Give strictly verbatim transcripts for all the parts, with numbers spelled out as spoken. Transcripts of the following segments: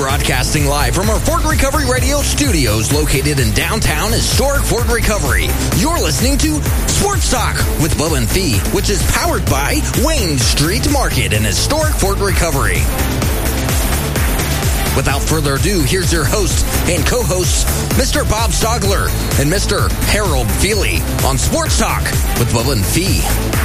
Broadcasting live from our Ford Recovery Radio studios located in downtown historic Ford Recovery. You're listening to Sports Talk with Bubba and Fee, which is powered by Wayne Street Market in historic Ford Recovery. Without further ado, here's your host and co-hosts, Mister Bob Stogler and Mister Harold Feely on Sports Talk with Bubba and Fee.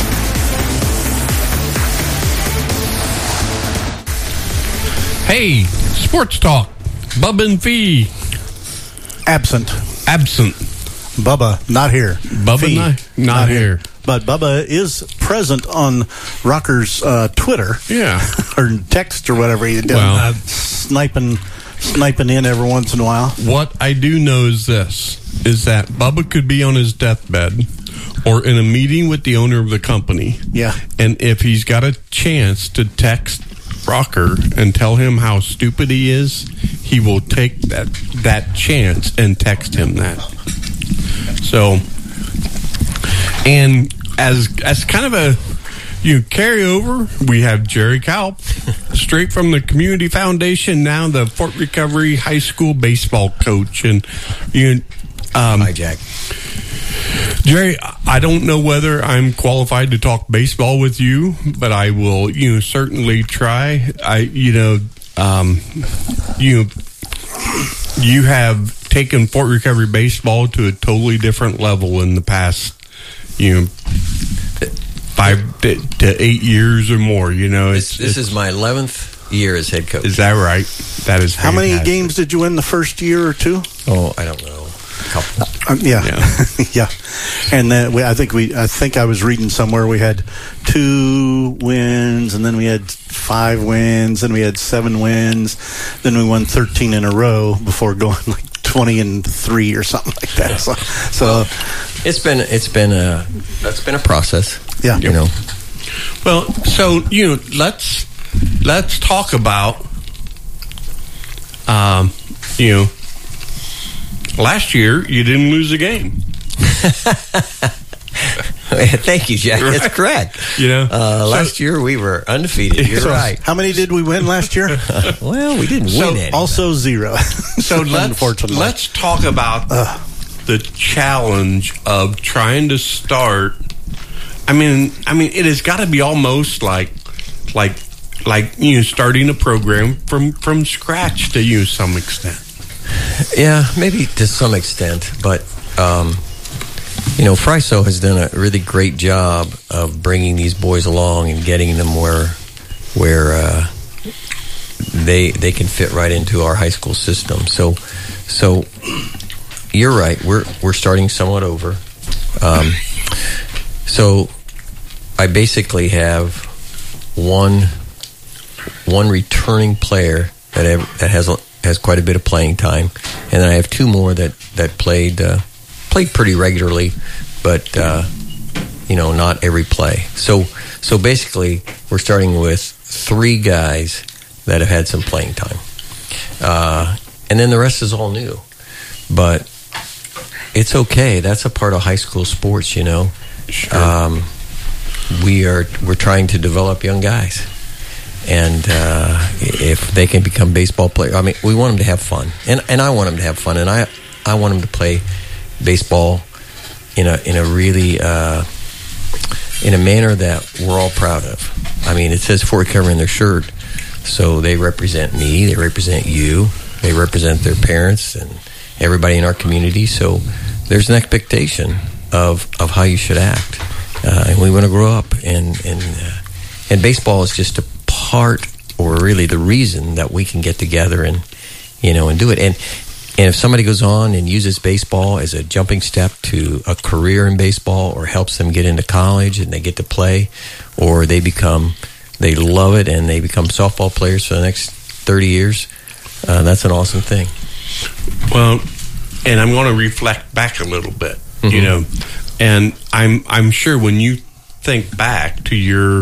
Hey, Sports Talk, Bubba and Fee. Absent. Absent. Bubba, not here. Bubba, Fee, not, not, not here. here. But Bubba is present on Rocker's uh, Twitter. Yeah. or text or whatever he did. Well, uh, sniping, sniping in every once in a while. What I do know is this, is that Bubba could be on his deathbed or in a meeting with the owner of the company. Yeah. And if he's got a chance to text Rocker and tell him how stupid he is, he will take that that chance and text him that. So, and as as kind of a you know, carryover, we have Jerry Kalp, straight from the Community Foundation, now the Fort Recovery High School baseball coach, and you. Um, Hi, Jack. Jerry, I don't know whether I'm qualified to talk baseball with you, but I will, you know, certainly try. I, you know, um, you, you have taken Fort Recovery baseball to a totally different level in the past, you know, five to eight years or more. You know, this, it's, this it's, is my eleventh year as head coach. Is that right? That is. How fantastic. many games did you win the first year or two? Oh, I don't know. Couple. Um, yeah, yeah, yeah. And then we, I think we, I think I was reading somewhere we had two wins, and then we had five wins, and we had seven wins, then we won thirteen in a row before going like twenty and three or something like that. So, so well, it's been it's been a that's been a process. Yeah, you know. Well, so you know, let's let's talk about um, you know. Last year, you didn't lose a game. Thank you, Jack. Right. That's correct. You know, uh, last so, year we were undefeated. You're so right. How many did we win last year? Well, we didn't so, win any. Also zero. So let's, let's talk about uh, the challenge of trying to start. I mean, I mean, it has got to be almost like, like, like you know, starting a program from from scratch to you some extent. Yeah, maybe to some extent, but um, you know, Friso has done a really great job of bringing these boys along and getting them where where uh, they they can fit right into our high school system. So, so you're right. We're we're starting somewhat over. Um, so I basically have one one returning player that have, that has a has quite a bit of playing time, and then I have two more that that played uh, played pretty regularly, but uh, you know, not every play. So so basically, we're starting with three guys that have had some playing time, uh, and then the rest is all new. But it's okay. That's a part of high school sports, you know. Sure. Um, we are we're trying to develop young guys. And uh, if they can become baseball players, I mean, we want them to have fun, and and I want them to have fun, and I I want them to play baseball in a in a really uh, in a manner that we're all proud of. I mean, it says Fort Recovery in their shirt, so they represent me, they represent you, they represent their parents and everybody in our community. So there's an expectation of of how you should act, uh, and we want to grow up, and and uh, and baseball is just a part, or really the reason that we can get together and you know and do it. And and if somebody goes on and uses baseball as a jumping step to a career in baseball, or helps them get into college and they get to play, or they become they love it and they become softball players for the next thirty years, uh, that's an awesome thing. Well, and I'm going to reflect back a little bit, mm-hmm. you know, and I'm I'm sure when you think back to your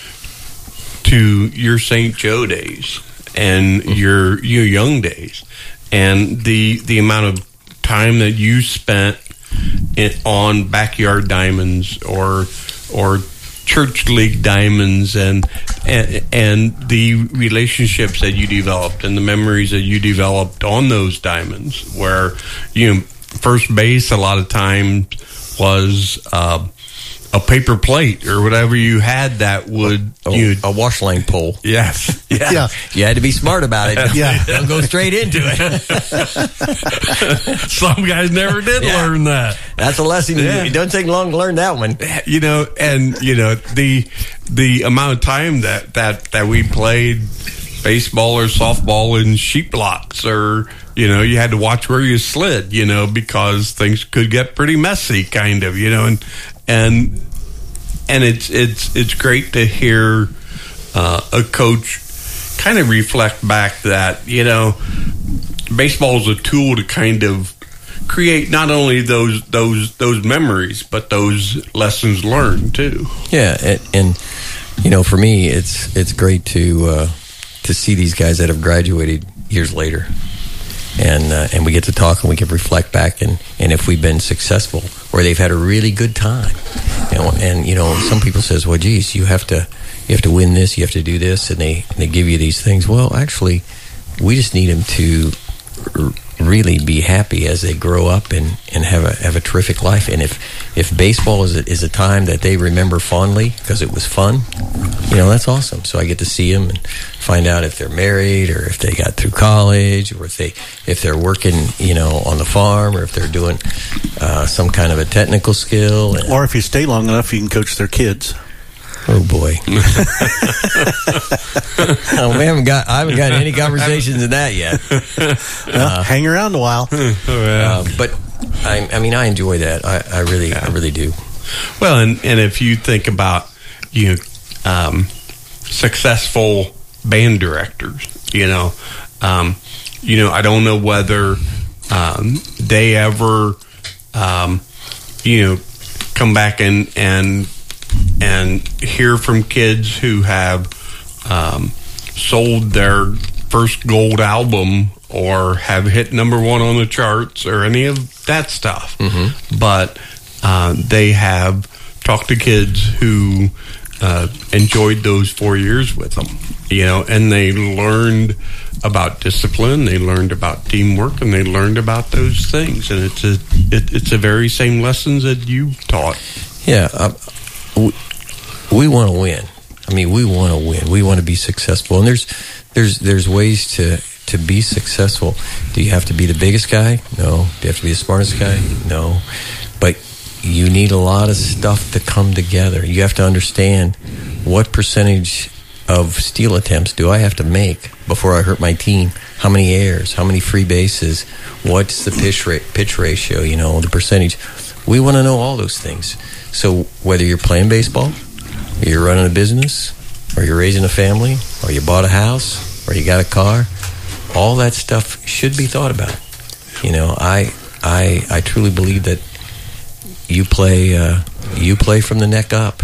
to your Saint Joe days and mm-hmm. your your young days, and the the amount of time that you spent in, on Backyard Diamonds or or church league diamonds and, and and the relationships that you developed and the memories that you developed on those diamonds, where, you know, first base a lot of times was uh, a paper plate or whatever you had that would oh, you a wash line pole. Yes, yeah. Yeah. You had to be smart about it. Yeah. Don't go straight into it. Some guys never did Yeah. learn that. That's a lesson. Yeah. It doesn't take long to learn that one. You know, and you know the the amount of time that that that we played baseball or softball in sheep blocks, or you know, you had to watch where you slid, you know, because things could get pretty messy, kind of, you know, and and and it's it's it's great to hear uh, a coach kind of reflect back that, you know, baseball is a tool to kind of create not only those those those memories, but those lessons learned too. Yeah, and, and you know, for me, it's it's great to uh, to see these guys that have graduated years later, and uh, and we get to talk and we can reflect back, and, and if we've been successful or they've had a really good time, you know, and you know, some people says, well, geez, you have to you have to win this, you have to do this, and they and they give you these things. Well, actually, we just need them to r- really be happy as they grow up and, and have a have a terrific life. And if if baseball is a, is a time that they remember fondly because it was fun, you know, that's awesome. So I get to see them and find out if they're married or if they got through college or if they if they're working, you know, on the farm, or if they're doing uh, some kind of a technical skill. And, Or if you stay long enough, you can coach their kids. oh boy. oh, we haven't got I haven't got any conversations in that yet. Well, uh, hang around a while. Uh, but I, I mean, I enjoy that. I, I really, yeah. I really do. Well, and, and if you think about, you know, um, successful band directors, you know, um, you know, I don't know whether um, they ever, um, you know, come back and and and hear from kids who have um, sold their first gold album or have hit number one on the charts or any of that stuff. Mm-hmm. But uh, they have talked to kids who uh, enjoyed those four years with them, you know, and they learned about discipline, they learned about teamwork, and they learned about those things. And it's a it, it's the very same lessons that you taught. Yeah, uh, we, we want to win. I mean, we want to win. We want to be successful, and there's there's there's ways to. To be successful. Do you have to be the biggest guy? No. Do you have to be the smartest guy? No. But you need a lot of stuff to come together. You have to understand what percentage of steal attempts do I have to make before I hurt my team? How many errors? How many free bases? What's the pitch rate, pitch ratio? You know, the percentage. We want to know all those things. So whether you're playing baseball, or you're running a business, or you're raising a family, or you bought a house, or you got a car, all that stuff should be thought about. You know, I I I truly believe that you play uh, you play from the neck up.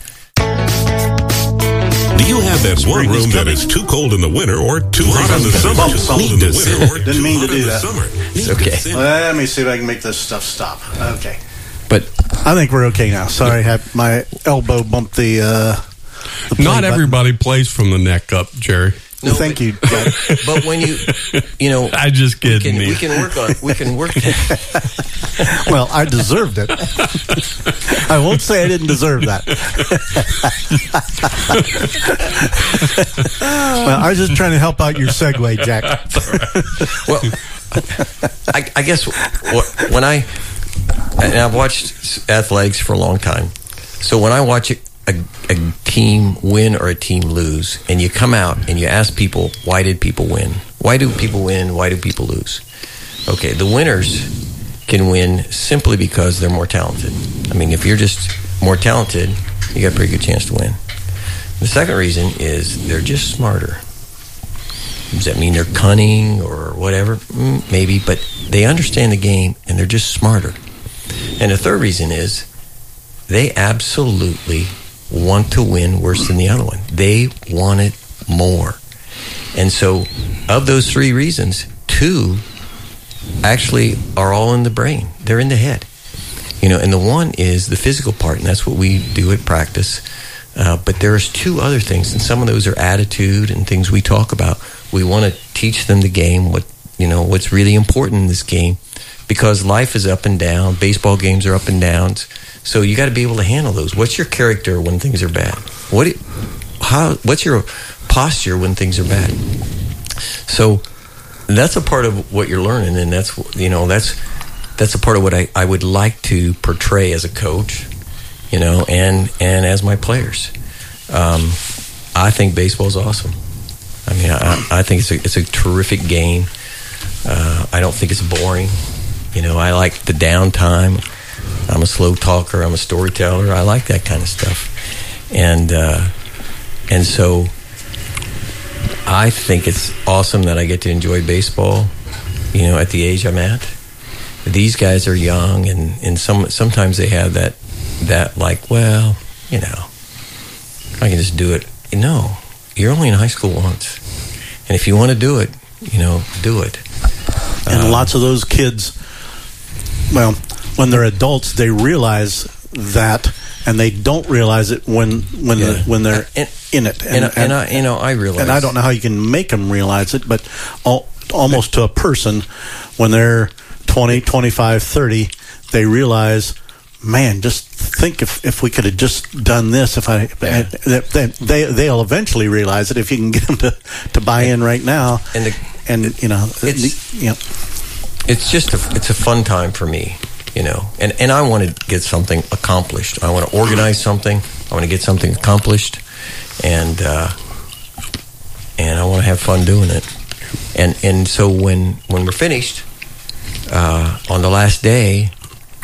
Do you have that one room that is too cold in the winter or too hot in the summer? Too cold in the winter or Didn't mean to do that. It's okay. Let me see if I can make this stuff stop. Okay. But I think we're okay now. Sorry, I had my elbow bumped the. Uh, the Not button. everybody plays from the neck up, Jerry. No, Thank but, you, Jack. But when you, you know, I just we kidding. can, we can work on, we can work. Well, I deserved it. I won't say I didn't deserve that. Well, I was just trying to help out your segue, Jack. Well, I, I guess when I, and I've watched athletics for a long time, so when I watch it, A, a team win or a team lose, and you come out and you ask people, why did people win? Why do people win? Why do people lose? Okay, the winners can win simply because they're more talented. I mean, if you're just more talented, you got a pretty good chance to win. The second reason is they're just smarter. Does that mean they're cunning or whatever? Mm, maybe, but they understand the game and they're just smarter. And the third reason is they absolutely want to win worse than the other one. They want it more. And so of those three reasons, two actually are all in the brain. They're in the head. You know, and the one is the physical part, and that's what we do at practice. Uh, but there's two other things, and some of those are attitude and things we talk about. We want to teach them the game, what you know, what's really important in this game, because life is up and down. Baseball games are up and downs, so you got to be able to handle those. What's your character when things are bad? What, do you, how? What's your posture when things are bad? So that's a part of what you're learning, and that's you know that's that's a part of what I, I would like to portray as a coach. You know, and, and as my players, um, I think baseball is awesome. I mean, I, I think it's a it's a terrific game. Uh, I don't think it's boring. You know, I like the downtime. I'm a slow talker. I'm a storyteller. I like that kind of stuff, and uh, and so I think it's awesome that I get to enjoy baseball. You know, at the age I'm at, these guys are young, and, and some sometimes they have that. That like, well, you know, I can just do it. No, you're only in high school once, and if you want to do it, you know, do it. And um, lots of those kids, well, when they're adults, they realize that, and they don't realize it when when yeah. the, when they're and, in it. And, and, and, and I, you know, I realize, and I don't know how you can make them realize it, but all, almost to a person, when they're twenty, twenty-five, thirty, they realize, man, just think if, if we could have just done this. If I, yeah. they, they they'll eventually realize it if you can get them to, to buy in right now. And the, and you know, it's the, you know, it's just a, it's a fun time for me, you know. And and I want to get something accomplished. I want to organize something. I want to get something accomplished, and uh, and I want to have fun doing it. And and so when when we're finished uh, on the last day.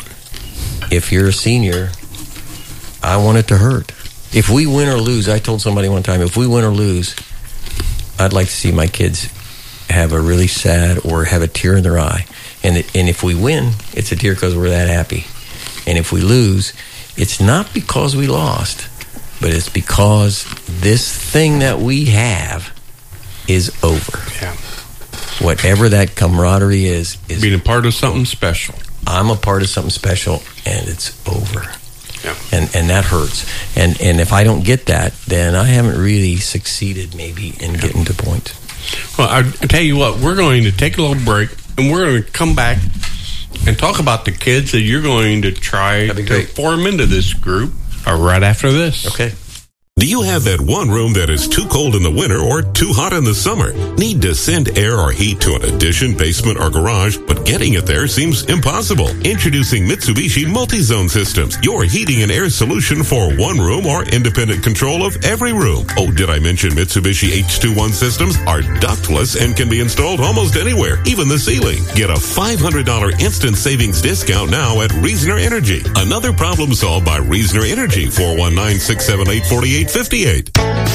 If you're a senior, I want it to hurt. If we win or lose, I told somebody one time, if we win or lose, I'd like to see my kids have a really sad or have a tear in their eye. And it, and if we win, it's a tear because we're that happy. And if we lose, it's not because we lost, but it's because this thing that we have is over. Yeah. Whatever that camaraderie is, is being a part of something special. I'm a part of something special, and it's over. Yeah. And and that hurts. And and if I don't get that, then I haven't really succeeded maybe in yeah. getting to point. Well, I, I tell you what, we're going to take a little break, and we're going to come back and talk about the kids that you're going to try to form into this group uh, right after this. Okay. Do you have that one room that is too cold in the winter or too hot in the summer? Need to send air or heat to an addition, basement, or garage, but getting it there seems impossible? Introducing Mitsubishi Multi-Zone Systems, your heating and air solution for one room or independent control of every room. Oh, did I mention Mitsubishi H twenty-one systems are ductless and can be installed almost anywhere, even the ceiling. Get a five hundred dollars instant savings discount now at Reasoner Energy. Another problem solved by Reasoner Energy, four one nine, six seven eight, four eight fifty-eight.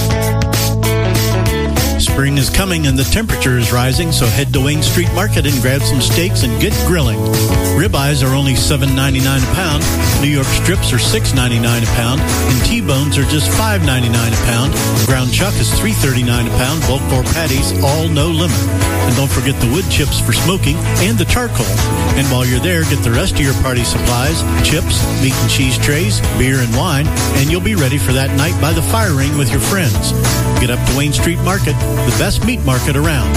Spring is coming and the temperature is rising, so head to Wayne Street Market and grab some steaks and get grilling. Ribeyes are only seven ninety-nine a pound, New York strips are six ninety-nine a pound, and T-bones are just five ninety-nine a pound. Ground chuck is three thirty-nine a pound, bulk or patties, all no limit. And don't forget the wood chips for smoking and the charcoal. And while you're there, get the rest of your party supplies, chips, meat and cheese trays, beer and wine, and you'll be ready for that night by the fire ring with your friends. Get up to Wayne Street Market, the best meat market around.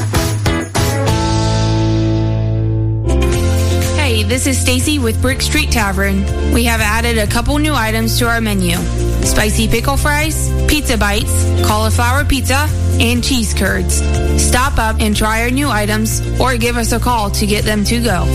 Hey, this is Stacy with Brick Street Tavern. We have added a couple new items to our menu. Spicy pickle fries, pizza bites, cauliflower pizza, and cheese curds. Stop up and try our new items or give us a call to get them to go.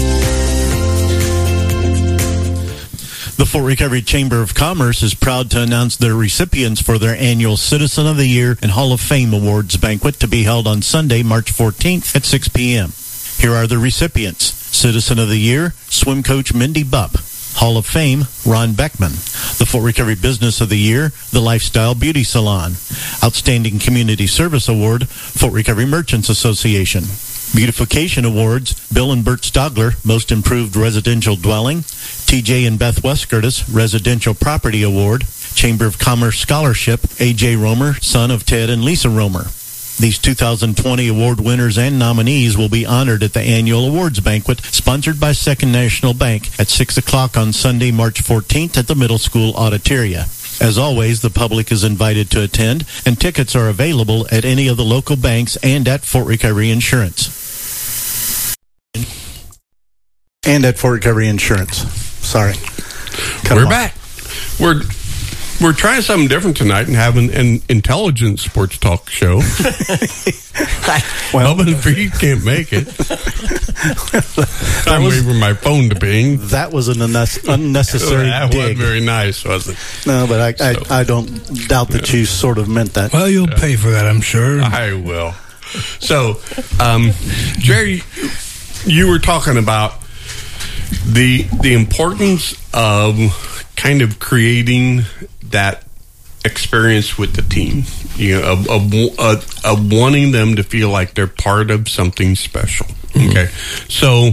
The Fort Recovery Chamber of Commerce is proud to announce their recipients for their annual Citizen of the Year and Hall of Fame Awards banquet to be held on Sunday, March fourteenth at six p.m. Here are the recipients. Citizen of the Year, swim coach Mindy Bupp. Hall of Fame, Ron Beckman. The Fort Recovery Business of the Year, the Lifestyle Beauty Salon. Outstanding Community Service Award, Fort Recovery Merchants Association. Beautification Awards, Bill and Bert Stogler, Most Improved Residential Dwelling. T J and Beth West-Curtis, Residential Property Award. Chamber of Commerce Scholarship, A J Romer, son of Ted and Lisa Romer. These two thousand twenty award winners and nominees will be honored at the annual awards banquet sponsored by Second National Bank at six o'clock on Sunday, March fourteenth at the Middle School Auditoria. As always, the public is invited to attend, and tickets are available at any of the local banks and at Fort Recovery Insurance. And at Fort Recovery Insurance. Sorry. Cut We're back. We're we're trying something different tonight and having an intelligent sports talk show. Well, but if he can't make it, I'm waiting for my phone to ping. That was an unne- unnecessary That dig. wasn't very nice, was it? No, but I, So- I, I don't doubt that you sort of meant that. Well, you'll pay for that, I'm sure. I will. So, um, Jerry, you were talking about the the importance of kind of creating that experience with the team, you know, of, of, of, of wanting them to feel like they're part of something special. Okay, so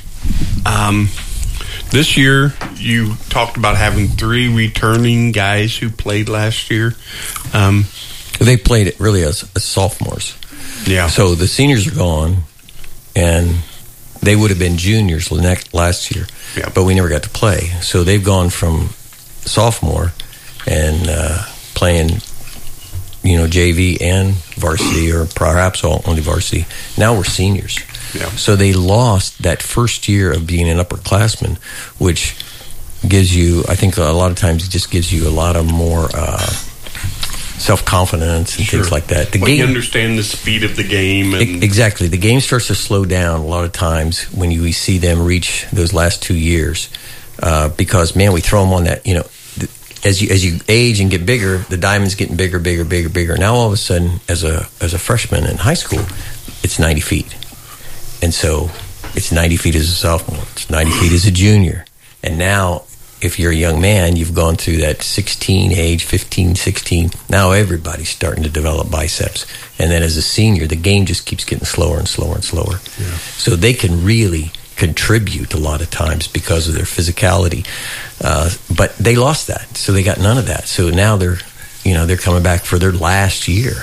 um, this year you talked about having three returning guys who played last year. Um, They played it really as, as sophomores. yeah. So the seniors are gone, and they would have been juniors next, last year, Yeah. but we never got to play. So they've gone from sophomore and uh, playing, you know, J V and varsity, or perhaps only varsity. Now we're seniors. Yeah. So they lost that first year of being an upperclassman, which gives you, I think a lot of times it just gives you a lot of more uh, self-confidence and Sure. things like that. The Well, you game, understand the speed of the game. And E- Exactly. The game starts to slow down a lot of times when you see them reach those last two years, uh, because man, we throw them on that. You know, th- as you as you age and get bigger, the diamond's getting bigger, bigger, bigger, bigger. Now all of a sudden, as a as a freshman in high school, it's ninety feet, and so it's ninety feet as a sophomore, it's ninety feet as a junior, and now. If you're a young man, you've gone through that sixteen age, fifteen, sixteen. Now everybody's starting to develop biceps. And then as a senior, the game just keeps getting slower and slower and slower. Yeah. So they can really contribute a lot of times because of their physicality. Uh, but they lost that. So they got none of that. So now they're, you know, they're coming back for their last year.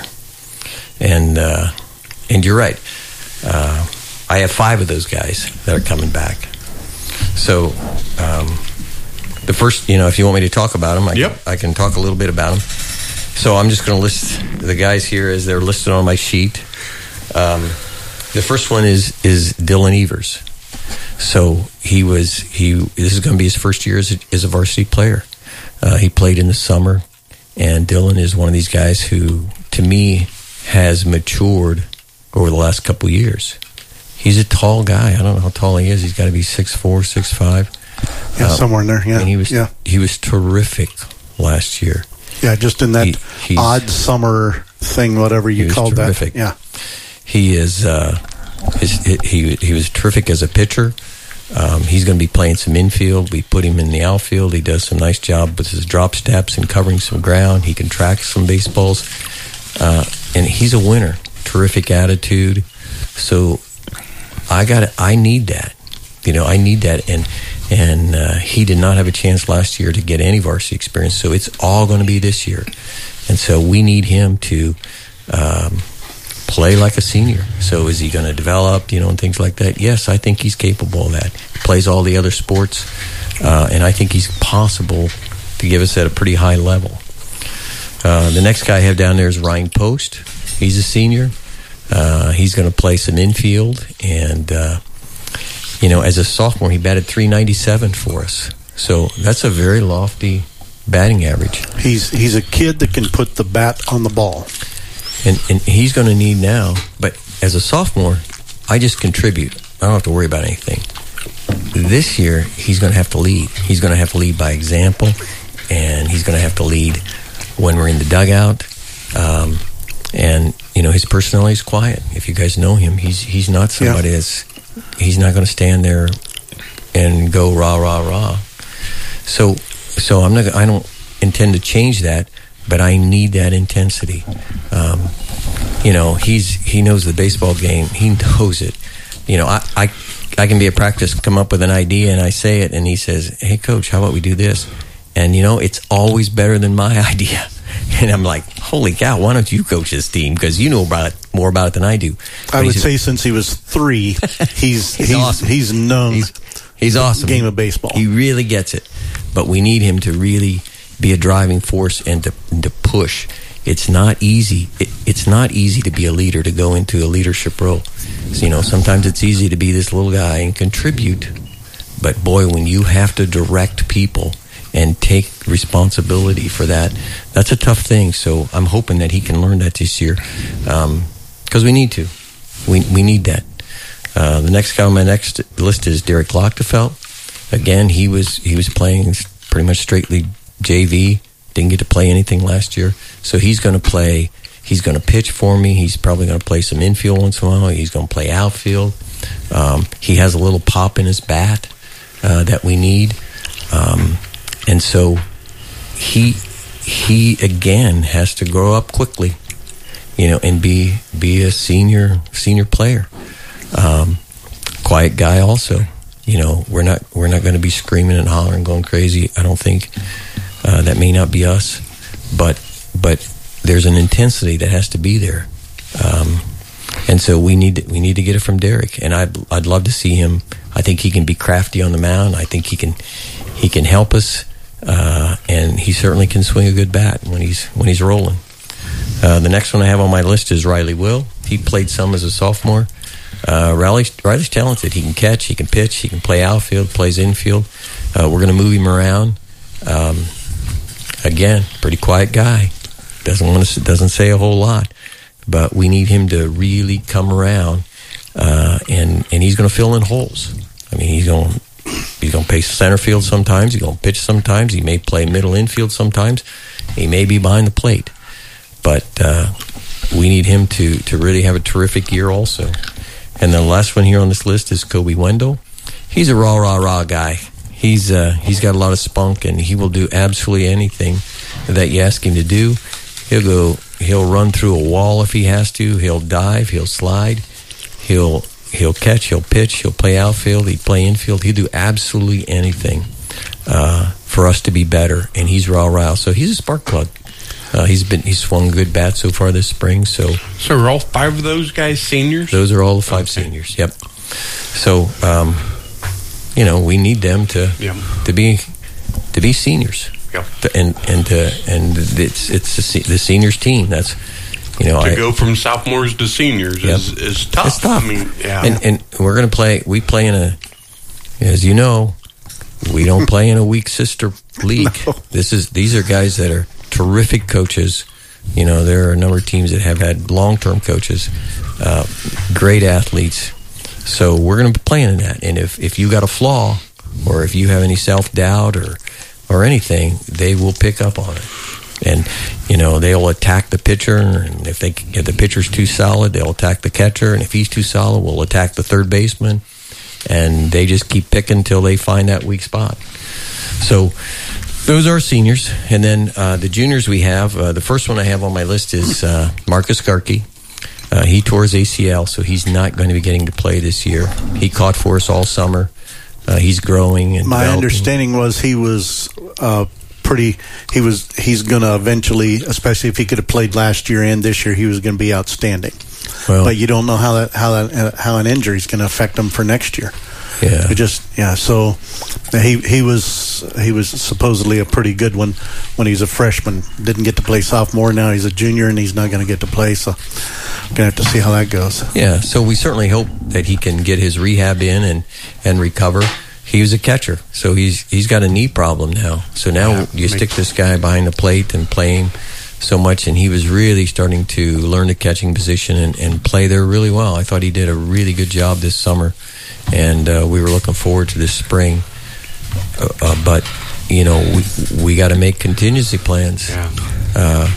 And, uh, and you're right. Uh, I have five of those guys that are coming back. So, um, the first, you know, if you want me to talk about them, I, Yep. can, I can talk a little bit about them. So I'm just going to list the guys here as they're listed on my sheet. Um, the first one is is Dylan Evers. So he was he. This is going to be his first year as a, as a varsity player. Uh, he played in the summer, and Dylan is one of these guys who, to me, has matured over the last couple of years. He's a tall guy. I don't know how tall he is. He's got to be six four, six five. Yeah, Uh, somewhere in there. Yeah, and he was yeah, he was terrific last year. yeah. Just in that He- he's- odd summer thing, whatever you He was called terrific. that. Yeah, He is uh, his, he he was terrific as a pitcher. Um, he's going to be playing some infield. We put him in the outfield. He does some nice job with his drop steps and covering some ground. He can track some baseballs, uh, and he's a winner. Terrific attitude. So I got I need that. You know, I need that, and and uh, he did not have a chance last year to get any varsity experience. So it's all going to be this year, and so we need him to um, play like a senior. So is he going to develop, you know, and things like that? Yes, I think he's capable of that. He plays all the other sports, uh, and I think he's possible to give us at a pretty high level. Uh, the next guy I have down there is Ryan Post. He's a senior. Uh, he's going to play some infield, and uh, you know, as a sophomore, he batted three ninety-seven for us. So that's a very lofty batting average. he's he's a kid that can put the bat on the ball. And, and he's going to need now, but as a sophomore, I just contribute. I don't have to worry about anything. This year, he's going to have to lead. He's going to have to lead by example, and he's going to have to lead when we're in the dugout. Um, and, you know, his personality is quiet. If you guys know him, he's he's not somebody Yeah. that's, he's not going to stand there and go rah, rah, rah. So, so I'm not, I don't intend to change that, but I need that intensity. Um, you know, he's he knows the baseball game. He knows it. You know, I, I I can be at practice, come up with an idea, and I say it, and he says, "Hey, coach, how about we do this?" And you know, it's always better than my idea. And I'm like, "Holy cow! Why don't you coach this team? Because you know about it, more about it than I do." But I he would says, say since he was three, he's He's he's awesome. he's known He's, he's awesome. game of baseball. He really gets it. But we need him to really be a driving force and to, and to push. It's not easy. It, it's not easy to be a leader, to go into a leadership role. So, you know, sometimes it's easy to be this little guy and contribute. But boy, when you have to direct people and take responsibility for that, that's a tough thing. So I'm hoping that he can learn that this year, because um, we need to. We we need that. Uh, the next guy on my next list is Derek Lochtefeld. Again, he was he was playing pretty much straightly J V. Didn't get to play anything last year, so he's going to play. He's going to pitch for me. He's probably going to play some infield once in a while. He's going to play outfield. Um, he has a little pop in his bat uh, that we need, um, and so he he again has to grow up quickly, you know, and be be a senior senior player. Um, quiet guy, also. You know, we're not we're not going to be screaming and hollering, going crazy. I don't think. Uh, that may not be us, but but there's an intensity that has to be there, um, and so we need to, we need to get it from Derek. And I'd I'd love to see him. I think he can be crafty on the mound. I think he can he can help us, uh, and he certainly can swing a good bat when he's when he's rolling. Uh, the next one I have on my list is Riley Will. He played some as a sophomore. Uh, Riley's, Riley's talented. He can catch. He can pitch. He can play outfield. Plays infield. Uh, we're going to move him around. Um, Again, pretty quiet guy. Doesn't want to. Doesn't say a whole lot, but we need him to really come around, uh, and and he's going to fill in holes. I mean, he's going he's going to play center field sometimes. He's going to pitch sometimes. He may play middle infield sometimes. He may be behind the plate, but uh, we need him to to really have a terrific year also. And the last one here on this list is Kobe Wendell. He's a rah rah rah guy. He's uh, he's got a lot of spunk, and he will do absolutely anything that you ask him to do. He'll go. He'll run through a wall if he has to. He'll dive. He'll slide. He'll he'll catch. He'll pitch. He'll play outfield. He'll play infield. He'll do absolutely anything uh, for us to be better. And he's raw rah. So he's a spark plug. Uh, he's been he's swung a good bat so far this spring. So so are all five of those guys seniors? Those are all the five okay. seniors. Yep. So. Um, You know, we need them to yeah. to be to be seniors, yeah. to, and and to, and it's it's the, the seniors team. That's you know to I, go from sophomores to seniors yep. is, is tough. It's tough. I mean, yeah. And and we're going to play. We play in a, as you know, we don't play in a weak sister league. No. This is these are guys that are terrific coaches. You know, there are a number of teams that have had long term coaches, uh, great athletes. So we're going to be playing in that. And if, if you got a flaw or if you have any self-doubt or or anything, they will pick up on it. And, you know, they'll attack the pitcher. And if, they, if the pitcher's too solid, they'll attack the catcher. And if he's too solid, we'll attack the third baseman. And they just keep picking until they find that weak spot. So those are seniors. And then uh, the juniors we have, uh, the first one I have on my list is uh, Marcus Garkey. Uh, he tore his A C L, so he's not going to be getting to play this year. He caught for us all summer. Uh, he's growing and my developing. understanding was he was uh, pretty. He was. He's going to eventually, especially if he could have played last year and this year, he was going to be outstanding. Well, but you don't know how that how that how an injury is going to affect him for next year. Yeah. It just yeah. So he he was he was supposedly a pretty good one when he's a freshman. Didn't get to play sophomore. Now he's a junior and he's not going to get to play. So gonna have to see how that goes. Yeah. So we certainly hope that he can get his rehab in and and recover. He was a catcher, so he's he's got a knee problem now. So now yeah, you stick this guy behind the plate and play him so much, and he was really starting to learn the catching position and, and play there really well. I thought he did a really good job this summer. And uh, we were looking forward to this spring, uh, uh, but you know we we got to make contingency plans. Yeah. Uh,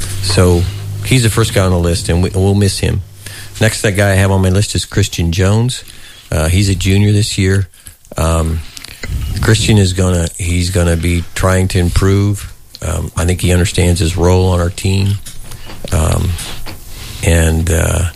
so he's the first guy on the list, and we, we'll miss him. Next, that guy I have on my list is Christian Jones. Uh, he's a junior this year. Um, Christian is gonna he's gonna be trying to improve. Um, I think he understands his role on our team, um, and uh,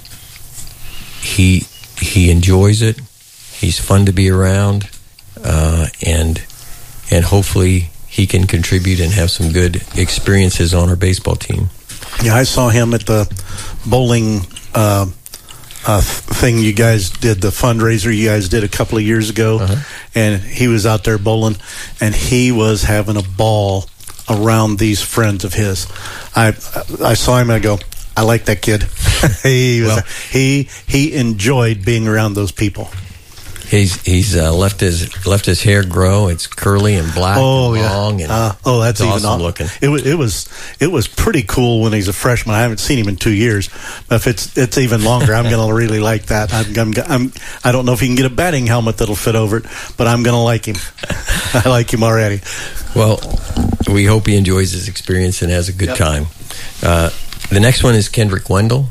he he enjoys it. He's fun to be around, uh, and and hopefully he can contribute and have some good experiences on our baseball team. Yeah, I saw him at the bowling uh, uh, thing you guys did, the fundraiser you guys did a couple of years ago, uh-huh. and he was out there bowling, and he was having a ball around these friends of his. I I saw him and I go, I like that kid. he, was, well, he he enjoyed being around those people. He's he's uh, left his left his hair grow. It's curly and black oh, and yeah. long. And uh, oh, that's even awesome awesome looking. It was it was it was pretty cool when he's a freshman. I haven't seen him in two years, but if it's it's even longer, I'm going to really like that. I'm, I'm, I'm I don't know if he can get a batting helmet that'll fit over it, but I'm going to like him. I like him already. Well, we hope he enjoys his experience and has a good yep. time. Uh, the next one is Kendrick Wendell,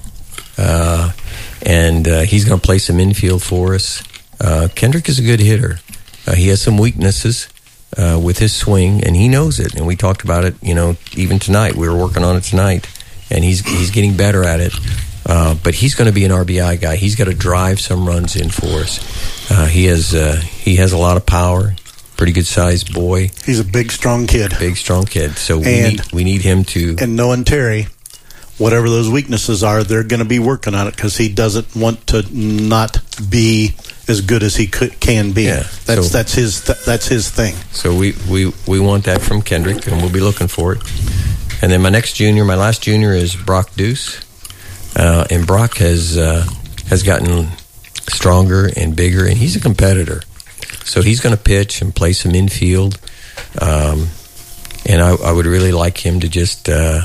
uh, and uh, he's going to play some infield for us. Uh, Kendrick is a good hitter. Uh, he has some weaknesses uh, with his swing, and he knows it. And we talked about it, you know, even tonight. We were working on it tonight, and he's he's getting better at it. Uh, but he's going to be an R B I guy. He's got to drive some runs in for us. Uh, he has uh, he has a lot of power. Pretty good sized boy. He's a big, strong kid. Big, strong kid. So we and, need we need him to. And knowing Terry, whatever those weaknesses are, they're going to be working on it because he doesn't want to not be as good as he could, can be. Yeah, that's so, that's his th- that's his thing. So we, we, we want that from Kendrick, and we'll be looking for it. And then my next junior, my last junior is Brock Deuce, uh, and Brock has uh, has gotten stronger and bigger, and he's a competitor. So he's going to pitch and play some infield, um, and I, I would really like him to just uh,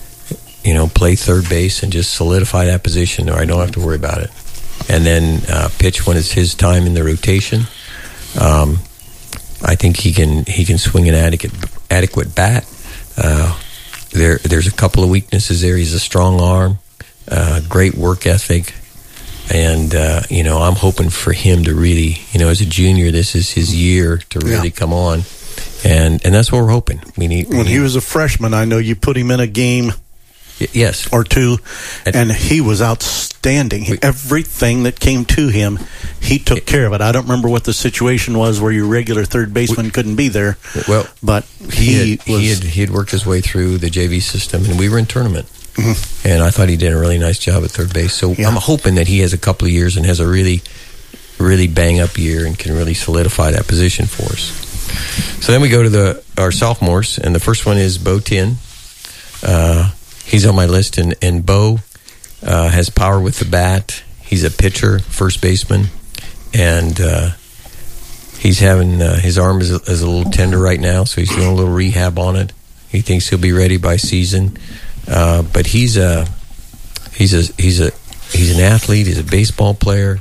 you know play third base and just solidify that position, or I don't have to worry about it. And then uh, pitch when it's his time in the rotation. Um, I think he can he can swing an adequate adequate bat. Uh, there there's a couple of weaknesses there. He's a strong arm, uh, great work ethic, and uh, you know I'm hoping for him to really, you know, as a junior, this is his year to really yeah. come on, and and that's what we're hoping. We need. We when need, he was a freshman, I know you put him in a game. Yes. Or two, and he was outstanding. We, Everything that came to him, he took it, care of it. I don't remember what the situation was where your regular third baseman we, couldn't be there. Well, but he he had, was, he had he had worked his way through the J V system, and we were in tournament. Mm-hmm. And I thought he did a really nice job at third base. So yeah. I'm hoping that he has a couple of years and has a really, really bang up year and can really solidify that position for us. So then we go to the our sophomores, and the first one is Bo Tien. Uh, He's on my list, and, and Bo uh, has power with the bat. He's a pitcher, first baseman, and uh, he's having uh, his arm is a, is a little tender right now, so he's doing a little rehab on it. He thinks he'll be ready by season, uh, but he's a he's a he's a he's an athlete. He's a baseball player,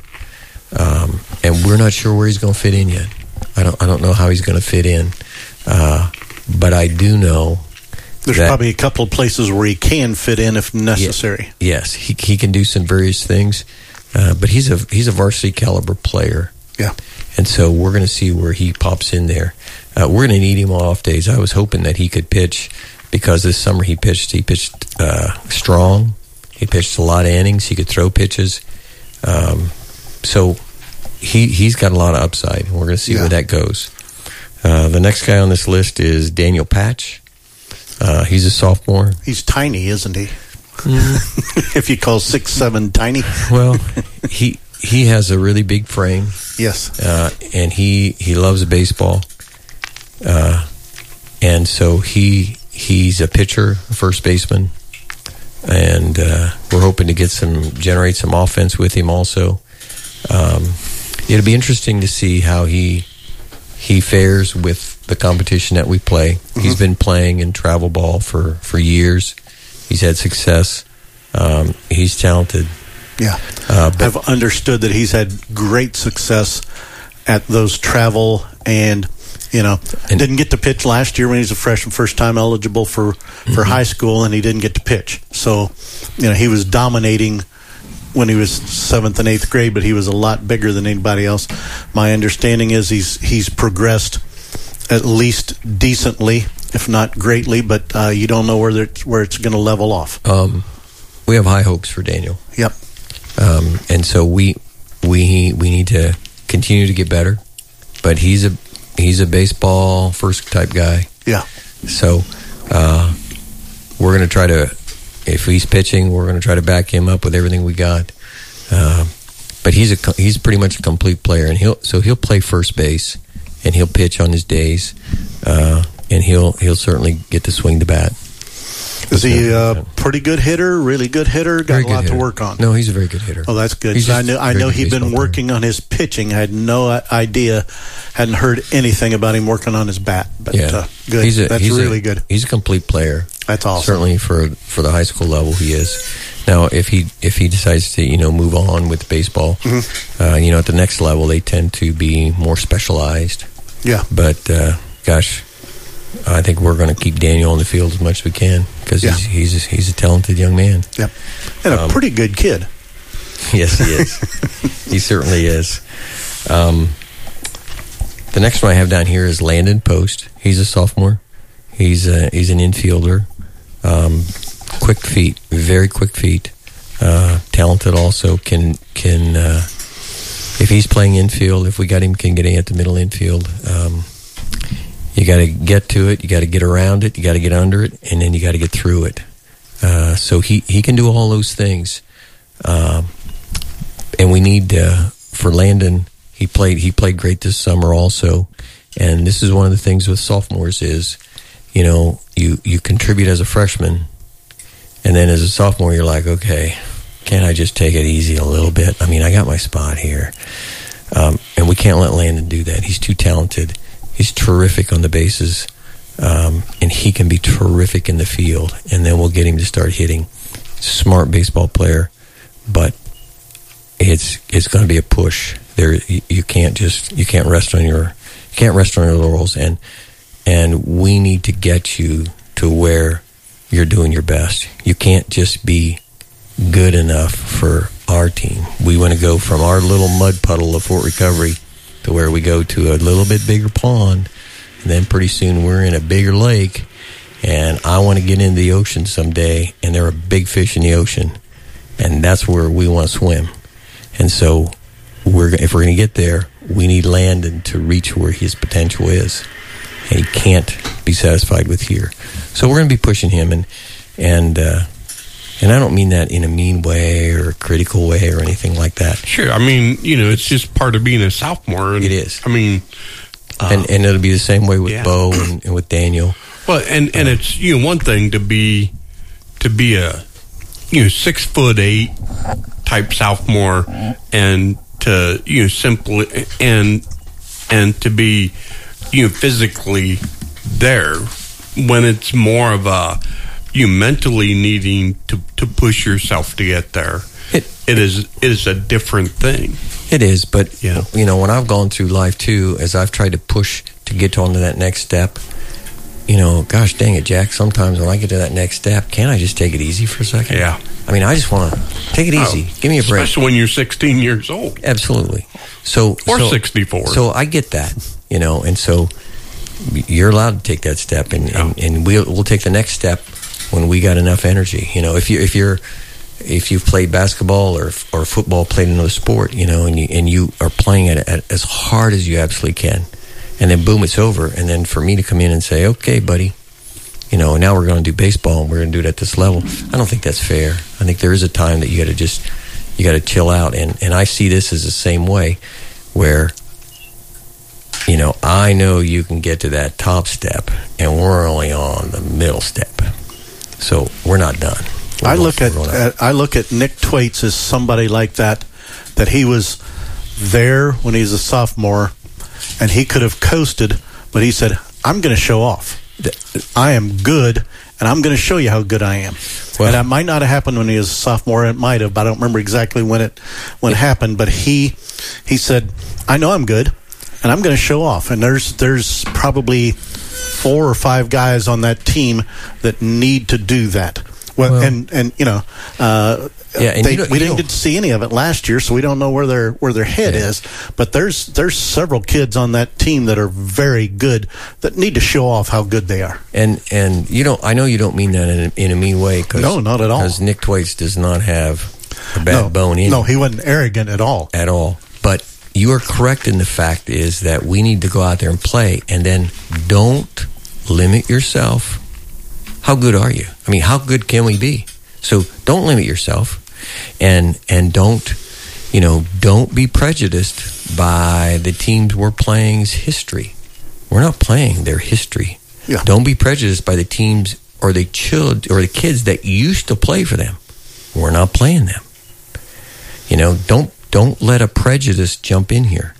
um, and we're not sure where he's going to fit in yet. I don't I don't know how he's going to fit in, uh, but I do know. There's that, probably a couple of places where he can fit in if necessary. Yeah, yes, he he can do some various things, uh, but he's a he's a varsity caliber player. Yeah, and so we're going to see where he pops in there. Uh, we're going to need him on off days. I was hoping that he could pitch because this summer he pitched. He pitched uh, strong. He pitched a lot of innings. He could throw pitches. Um, so he he's got a lot of upside. And we're going to see yeah. where that goes. Uh, the next guy on this list is Daniel Patch. Uh, he's a sophomore. He's tiny, isn't he? Mm. If you call six seven tiny. Well, he he has a really big frame. Yes. Uh, and he, he loves baseball. Uh, and so he he's a pitcher, a first baseman, and uh, we're hoping to get some generate some offense with him also. Um, it'll be interesting to see how he he fares with the competition that we play. Mm-hmm. He's been playing in travel ball for, for years. He's had success. Um, he's talented. Yeah. Uh, but, I've understood that he's had great success at those travel and, you know, and didn't get to pitch last year when he was a freshman, first time eligible for, for mm-hmm. high school, and he didn't get to pitch. So, you know, he was dominating when he was seventh and eighth grade, but he was a lot bigger than anybody else. My understanding is he's he's progressed at least decently, if not greatly, but uh, you don't know where it's, where it's going to level off. Um, we have high hopes for Daniel. Yep. Um, and so we we we need to continue to get better. But he's a he's a baseball first type guy. Yeah. So uh, we're going to try to, if he's pitching, we're going to try to back him up with everything we got. Uh, but he's a he's pretty much a complete player, and he'll so he'll play first base. And he'll pitch on his days. Uh, and he'll he'll certainly get to swing the bat. Is he a pretty good hitter? Really good hitter? Got a lot hitter. to work on. No, he's a very good hitter. Oh, that's good. He's I know. I know he'd been working player. on his pitching. I had no idea. Hadn't heard anything about him working on his bat. But yeah. uh, good. He's a, that's he's really a, good. He's a complete player. That's awesome. Certainly for for the high school level, he is. Now, if he if he decides to you know move on with baseball, mm-hmm. uh, you know at the next level they tend to be more specialized. Yeah. But uh, gosh. I think we're going to keep Daniel on the field as much as we can because yeah. he's, he's he's a talented young man. Yep, and a um, pretty good kid. Yes, he is. He certainly is. Um, the next one I have down here is Landon Post. He's a sophomore. He's a, he's an infielder. Um, quick feet, very quick feet. Uh, talented also. Can can uh, if he's playing infield, if we got him, can get in at the middle infield. Um, You got to get to it. You got to get around it. You got to get under it, and then you got to get through it. Uh, so he, he can do all those things, um, and we need uh, for Landon. He played he played great this summer also, and this is one of the things with sophomores is, you know, you you contribute as a freshman, and then as a sophomore you're like, okay, can't I just take it easy a little bit? I mean, I got my spot here, um, and we can't let Landon do that. He's too talented. He's terrific on the bases, um, and he can be terrific in the field. And then we'll get him to start hitting. Smart baseball player, but it's it's going to be a push. There, you, you can't just you can't rest on your you can't rest on your laurels. And and we need to get you to where you're doing your best. You can't just be good enough for our team. We want to go from our little mud puddle of Fort Recovery to where we go to a little bit bigger pond, and then pretty soon we're in a bigger lake, and I want to get into the ocean someday, and there are big fish in the ocean, and that's where we want to swim. And so we're if we're going to get there, we need Landon to reach where his potential is, and he can't be satisfied with here. So we're going to be pushing him, and and uh, and I don't mean that in a mean way or a critical way or anything like that. Sure. I mean, you know, it's just part of being a sophomore. And, it is. I mean... Uh, and, and it'll be the same way with yeah. Bo and, and with Daniel. Well, and, and uh, it's, you know, one thing to be to be a, you know, six foot eight type sophomore and to, you know, simply, and, and to be, you know, physically there when it's more of a, you mentally needing to, to push yourself to get there. It, it is it is a different thing. It is, but yeah. you know, when I've gone through life too, as I've tried to push to get on to that next step, you know, gosh dang it, Jack, sometimes when I get to that next step, can't I just take it easy for a second? Yeah. I mean, I just want to take it easy. Oh, Give me a break. Especially when you're sixteen years old. Absolutely. So Or so, sixty-four. So I get that, you know, and so you're allowed to take that step, and, yeah. and, and we'll, we'll take the next step when we got enough energy. You know, if you if you're if you've played basketball or or football, played another sport, you know, and you and you are playing it at, as hard as you absolutely can, and then boom, it's over. And then for me to come in and say, okay, buddy, you know, now we're going to do baseball and we're going to do it at this level. I don't think that's fair. I think there is a time that you got to just you got to chill out, and and I see this as the same way, where, you know, I know you can get to that top step, and we're only on the middle step. So we're not done. We're I going, look at, at I look at Nick Twaits as somebody like that, that he was there when he was a sophomore, and he could have coasted, but he said, I'm going to show off. I am good, and I'm going to show you how good I am. Well, and that might not have happened when he was a sophomore. It might have, but I don't remember exactly when it when it happened. But he he said, I know I'm good, and I'm going to show off. And there's there's probably four or five guys on that team that need to do that. Well, well and, and you know, uh, yeah, and they, you we didn't get to see any of it last year, so we don't know where their where their head yeah. is. But there's there's several kids on that team that are very good that need to show off how good they are. And and you don't, I know you don't mean that in a, in a mean way. Cause, no, not at all. Because Nick Twaits does not have a bad no, bone in him. No, he wasn't arrogant at all. At all. But you are correct in the fact is that we need to go out there and play, and then don't limit yourself. How good are you? I mean, how good can we be? So don't limit yourself, and and don't, you know, don't be prejudiced by the teams we're playing's history. We're not playing their history. Yeah. Don't be prejudiced by the teams or the children or the kids that used to play for them. We're not playing them. You know, don't don't let a prejudice jump in here,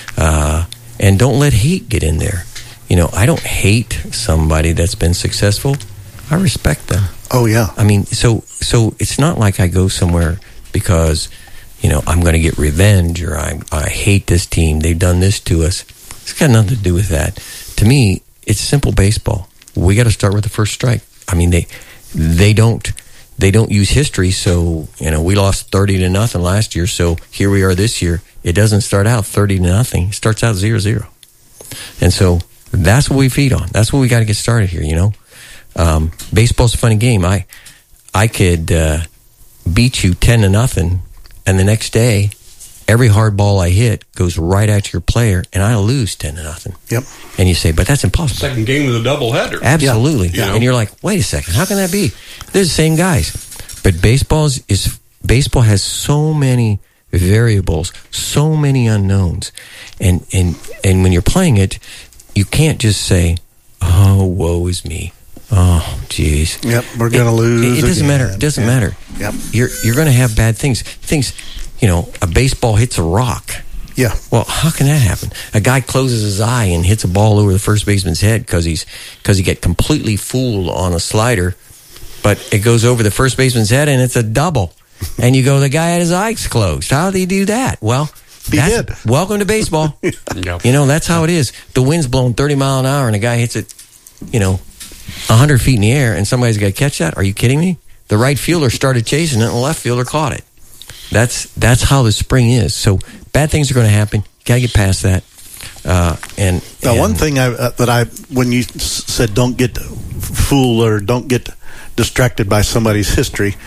uh, and don't let hate get in there. You know, I don't hate somebody that's been successful. I respect them. Oh yeah. I mean, so so it's not like I go somewhere because, you know, I'm going to get revenge or I I hate this team. They've done this to us. It's got nothing to do with that. To me, it's simple baseball. We got to start with the first strike. I mean, they they don't they don't use history. So, you know, we lost thirty to nothing last year. So here we are this year. It doesn't start out thirty to nothing. It starts out zero zero. And so that's what we feed on. That's what we got to get started here. You know, um, baseball's a funny game. I I could uh, beat you ten to nothing, and the next day, every hard ball I hit goes right at your player, and I lose ten to nothing. Yep. And you say, but that's impossible. Second game was a doubleheader. Absolutely. Yeah. And you're like, wait a second, how can that be? They're the same guys. But baseball's is baseball has so many variables, so many unknowns. And and and when you're playing it, you can't just say, oh, woe is me. Oh, geez. Yep, we're going to lose. It, it doesn't again. matter. It doesn't yeah. matter. Yep. You're you're going to have bad things. Things, you know, a baseball hits a rock. Yeah. Well, how can that happen? A guy closes his eye and hits a ball over the first baseman's head because he's because he get completely fooled on a slider, but it goes over the first baseman's head and it's a double. And you go, the guy had his eyes closed. How did he do that? Well, He that's, did. welcome to baseball. Yep. You know, that's how it is. The wind's blowing thirty mile an hour and a guy hits it, you know, one hundred feet in the air and somebody's got to catch that. Are you kidding me? The right fielder started chasing it and the left fielder caught it. That's that's how the spring is. So bad things are going to happen. You got to get past that. Uh, and, Now, and one thing I, uh, that I, when you s- said don't get fooled or don't get distracted by somebody's history,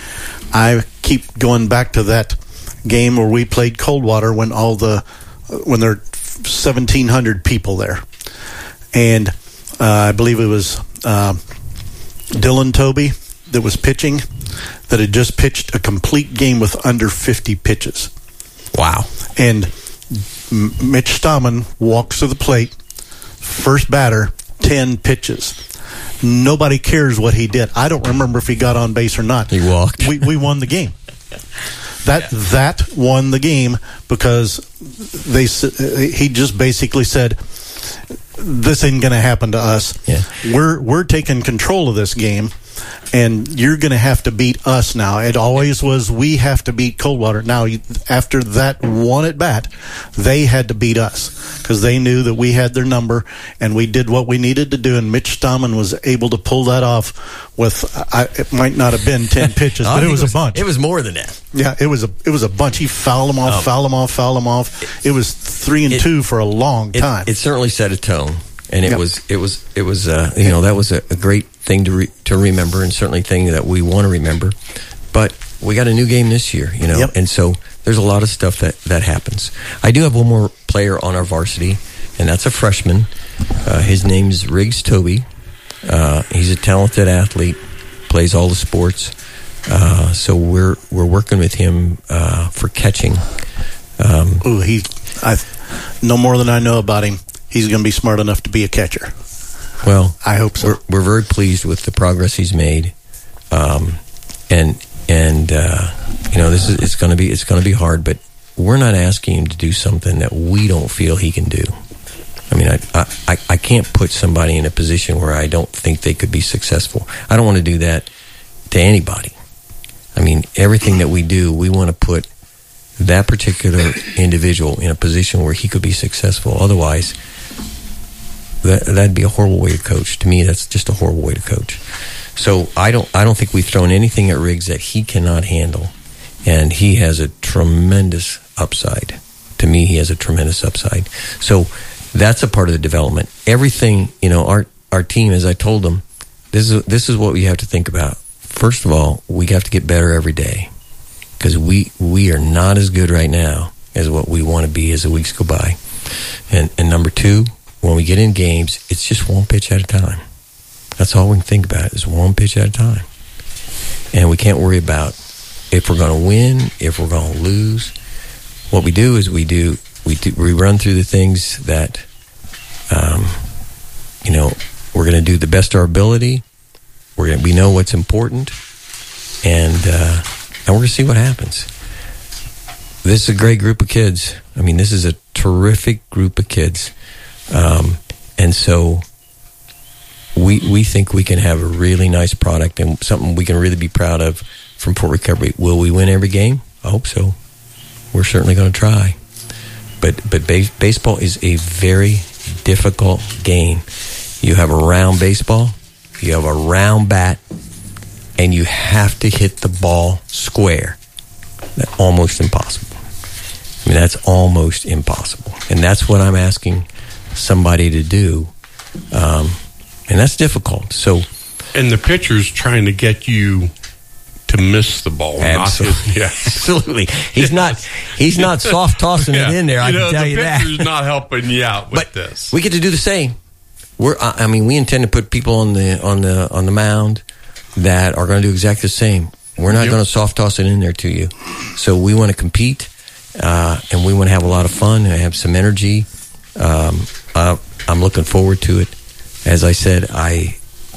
I keep going back to that game where we played Coldwater when all the when there are seventeen hundred people there, and uh, I believe it was uh, Dylan Toby that was pitching, that had just pitched a complete game with under fifty pitches. Wow. And M- Mitch Stammen walks to the plate, first batter, ten pitches. Nobody cares what he did. I don't remember if he got on base or not. He walked. We we won the game. That that won the game because they s- he just basically said, "This ain't going to happen to us. Yeah. We're we're taking control of this game, and you're going to have to beat us now." It always was we have to beat Coldwater. Now, you- after that one at bat, they had to beat us because they knew that we had their number, and we did what we needed to do. And Mitch Stammen was able to pull that off with I, it might not have been ten pitches, I but it think was, a bunch. It was more than that. Yeah, it was a it was a bunch. He fouled them off, Oh. fouled them off, fouled them off. It was three and It- two for a long It, time. it certainly set a tone, and it Yep. was it was it was uh, you know that was a, a great thing to re, to remember, and certainly thing that we want to remember. But we got a new game this year, you know, Yep. and so there's a lot of stuff that that happens. I do have one more player on our varsity, and that's a freshman. Uh, his name's Riggs Toby. Uh, he's a talented athlete, plays all the sports. Uh, so we're we're working with him uh, for catching. Um, Ooh, he, I, no more than I know about him. He's going to be smart enough to be a catcher. well, I hope so. we're we're very pleased with the progress he's made, um, and and uh, you know this is it's going to be it's going to be hard, but we're not asking him to do something that we don't feel he can do. I mean, I I, I can't put somebody in a position where I don't think they could be successful. I don't want to do that to anybody. I mean, everything that we do, we want to put that particular individual in a position where he could be successful. Otherwise, that that'd be a horrible way to coach. To me, that's just a horrible way to coach. So I don't I don't think we've thrown anything at Riggs that he cannot handle, and he has a tremendous upside. To me, he has a tremendous upside. So that's a part of the development. Everything, you know, our our team, as I told them, this is this is what we have to think about. First of all, we have to get better every day because we we are not as good right now as what we want to be as the weeks go by. And and number two, when we get in games, it's just one pitch at a time. That's all we can think about is one pitch at a time. And we can't worry about if we're going to win, if we're going to lose. What we do is we do we do, we run through the things that um, you know we're going to do the best of our ability. We're gonna, we know what's important, and uh, and we're going to see what happens. This is a great group of kids. I mean, this is a terrific group of kids, um, and so we we think we can have a really nice product and something we can really be proud of from Fort Recovery. Will we win every game? I hope so. We're certainly going to try. But but base, baseball is a very difficult game. You have a round baseball, you have a round bat, and you have to hit the ball square. That's almost impossible. I mean, that's almost impossible. And that's what I'm asking somebody to do. Um, and that's difficult. So, and the pitcher's trying to get you to miss the ball. Absolutely. Not hit, yeah. Absolutely. He's not he's not soft tossing yeah. it in there, I you know, can tell the you that. The pitcher's not helping you out with but this. We get to do the same. We're I mean, we intend to put people on the on the on the mound that are going to do exactly the same. We're not yep. going to soft toss it in there to you. So we want to compete, uh, and we want to have a lot of fun and have some energy. Um, uh, I'm looking forward to it. As I said, I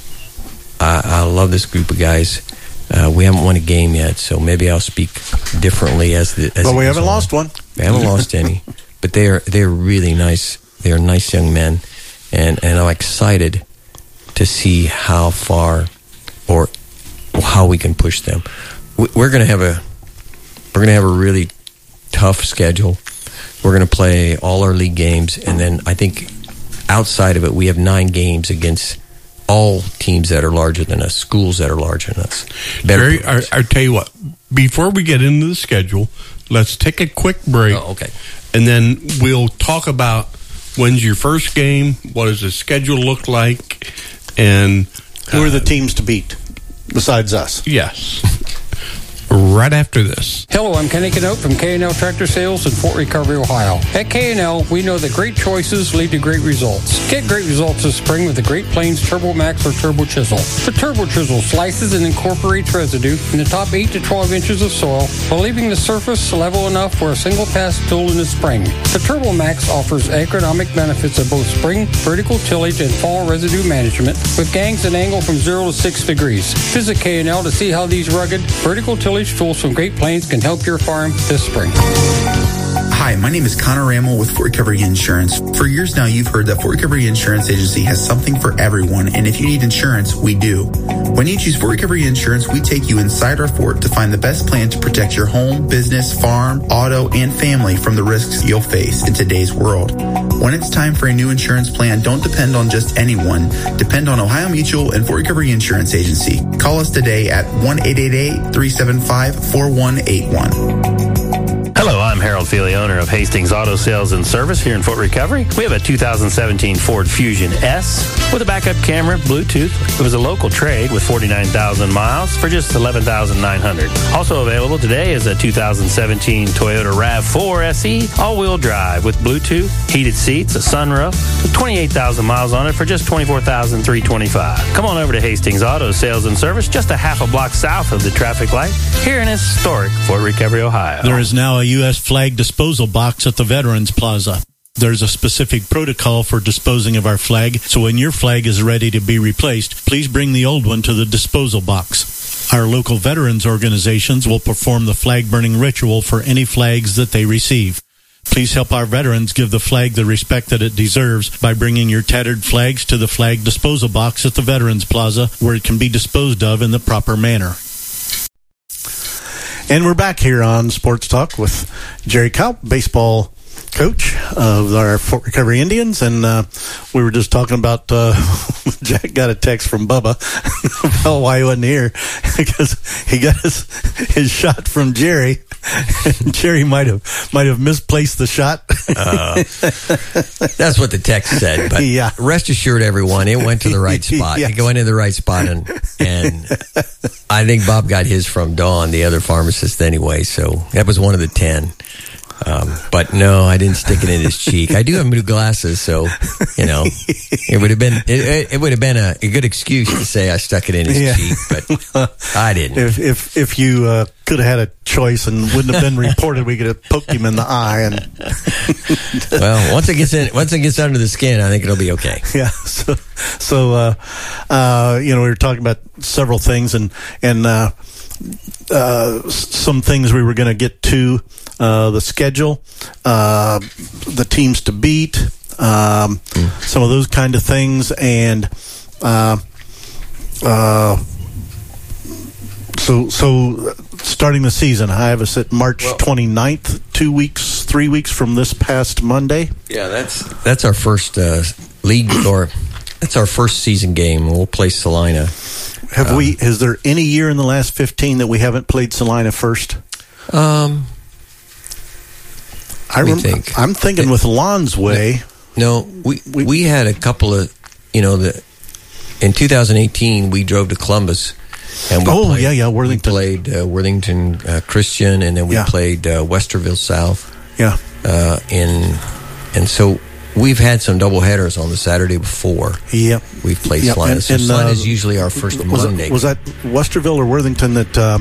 I, I love this group of guys. Uh, we haven't won a game yet, so maybe I'll speak differently as the. As well, we haven't on. lost one. We haven't lost any, but they're they're really nice. They're nice young men, and and I'm excited to see how far or how we can push them. We're going to have a we're going to have a really tough schedule. We're going to play all our league games, and then I think outside of it, we have nine games against all teams that are larger than us, schools that are larger than us. Jerry, I, I tell you what, before we get into the schedule, let's take a quick break. Oh, okay. And then we'll talk about when's your first game, what does the schedule look like, and who are the teams to beat besides us? Yes. Right after this. Hello, I'm Kenny Canote from K and L Tractor Sales in Fort Recovery, Ohio. At K and L, we know that great choices lead to great results. Get great results this spring with the Great Plains Turbo Max or Turbo Chisel. The Turbo Chisel slices and incorporates residue in the top eight to twelve inches of soil while leaving the surface level enough for a single pass tool in the spring. The Turbo Max offers agronomic benefits of both spring, vertical tillage, and fall residue management with gangs that angle from zero to six degrees. Visit K and L to see how these rugged, vertical tillage tools from Great Plains can help your farm this spring. Hi, my name is Connor Rammel with Fort Recovery Insurance. For years now, you've heard that Fort Recovery Insurance Agency has something for everyone, and if you need insurance, we do. When you choose Fort Recovery Insurance, we take you inside our fort to find the best plan to protect your home, business, farm, auto, and family from the risks you'll face in today's world. When it's time for a new insurance plan, don't depend on just anyone. Depend on Ohio Mutual and Fort Recovery Insurance Agency. Call us today at one eight eight eight, three seven five, four one eight one. Hello, I'm Harold Feely, owner of Hastings Auto Sales and Service here in Fort Recovery. We have a two thousand seventeen Ford Fusion S with a backup camera, Bluetooth. It was a local trade with forty-nine thousand miles for just eleven thousand nine hundred dollars. Also available today is a two thousand seventeen Toyota RAV four S E all-wheel drive with Bluetooth, heated seats, a sunroof, with twenty-eight thousand miles on it for just twenty-four thousand three hundred twenty-five dollars. Come on over to Hastings Auto Sales and Service, just a half a block south of the traffic light here in historic Fort Recovery, Ohio. There is now a U S flag disposal box at the Veterans Plaza. There's a specific protocol for disposing of our flag, so when your flag is ready to be replaced, please bring the old one to the disposal box. Our local veterans organizations will perform the flag burning ritual for any flags that they receive. Please help our veterans give the flag the respect that it deserves by bringing your tattered flags to the flag disposal box at the Veterans Plaza, where it can be disposed of in the proper manner. And we're back here on Sports Talk with Jerry Kaup, baseball coach of our Fort Recovery Indians. And uh, we were just talking about, uh, Jack got a text from Bubba about why he wasn't here, because he got his, his shot from Jerry. And Jerry might have might have misplaced the shot. uh, that's what the text said. But yeah. Rest assured, everyone, it went to the right spot. Yes. It went in the right spot, and and I think Bob got his from Dawn, the other pharmacist, anyway. So that was one of the ten. Um, but no, I didn't stick it in his cheek. I do have new glasses, so you know, it would have been it, it would have been a, a good excuse to say I stuck it in his yeah. cheek, but I didn't. If if if you uh, could have had a choice and wouldn't have been reported, we could have poked him in the eye. And well, once it gets in, once it gets under the skin, I think it'll be okay. Yeah. So so uh, uh, you know, we were talking about several things and and uh, uh, some things we were going to get to. Uh, the schedule, uh, the teams to beat, um, mm. some of those kind of things, and uh, uh, so so starting the season, I have us at March well, twenty-ninth, two weeks, three weeks from this past Monday. Yeah, that's that's our first uh, league, or that's our first season game. We'll play Salina. Have um, we? Is there any year in the last fifteen that we haven't played Salina first? Um. I rem- think. I'm thinking with Lon's Way. No, we, we we had a couple of, you know, the in two thousand eighteen we drove to Columbus, and we oh played, yeah yeah Worthington we played uh, Worthington uh, Christian, and then we yeah. played uh, Westerville South. Yeah, uh, in and so we've had some double headers on the Saturday before. Yep, we've played yep. Salina. And, so and, Salina uh, is usually our first was Monday. It, was that Westerville or Worthington that? Uh,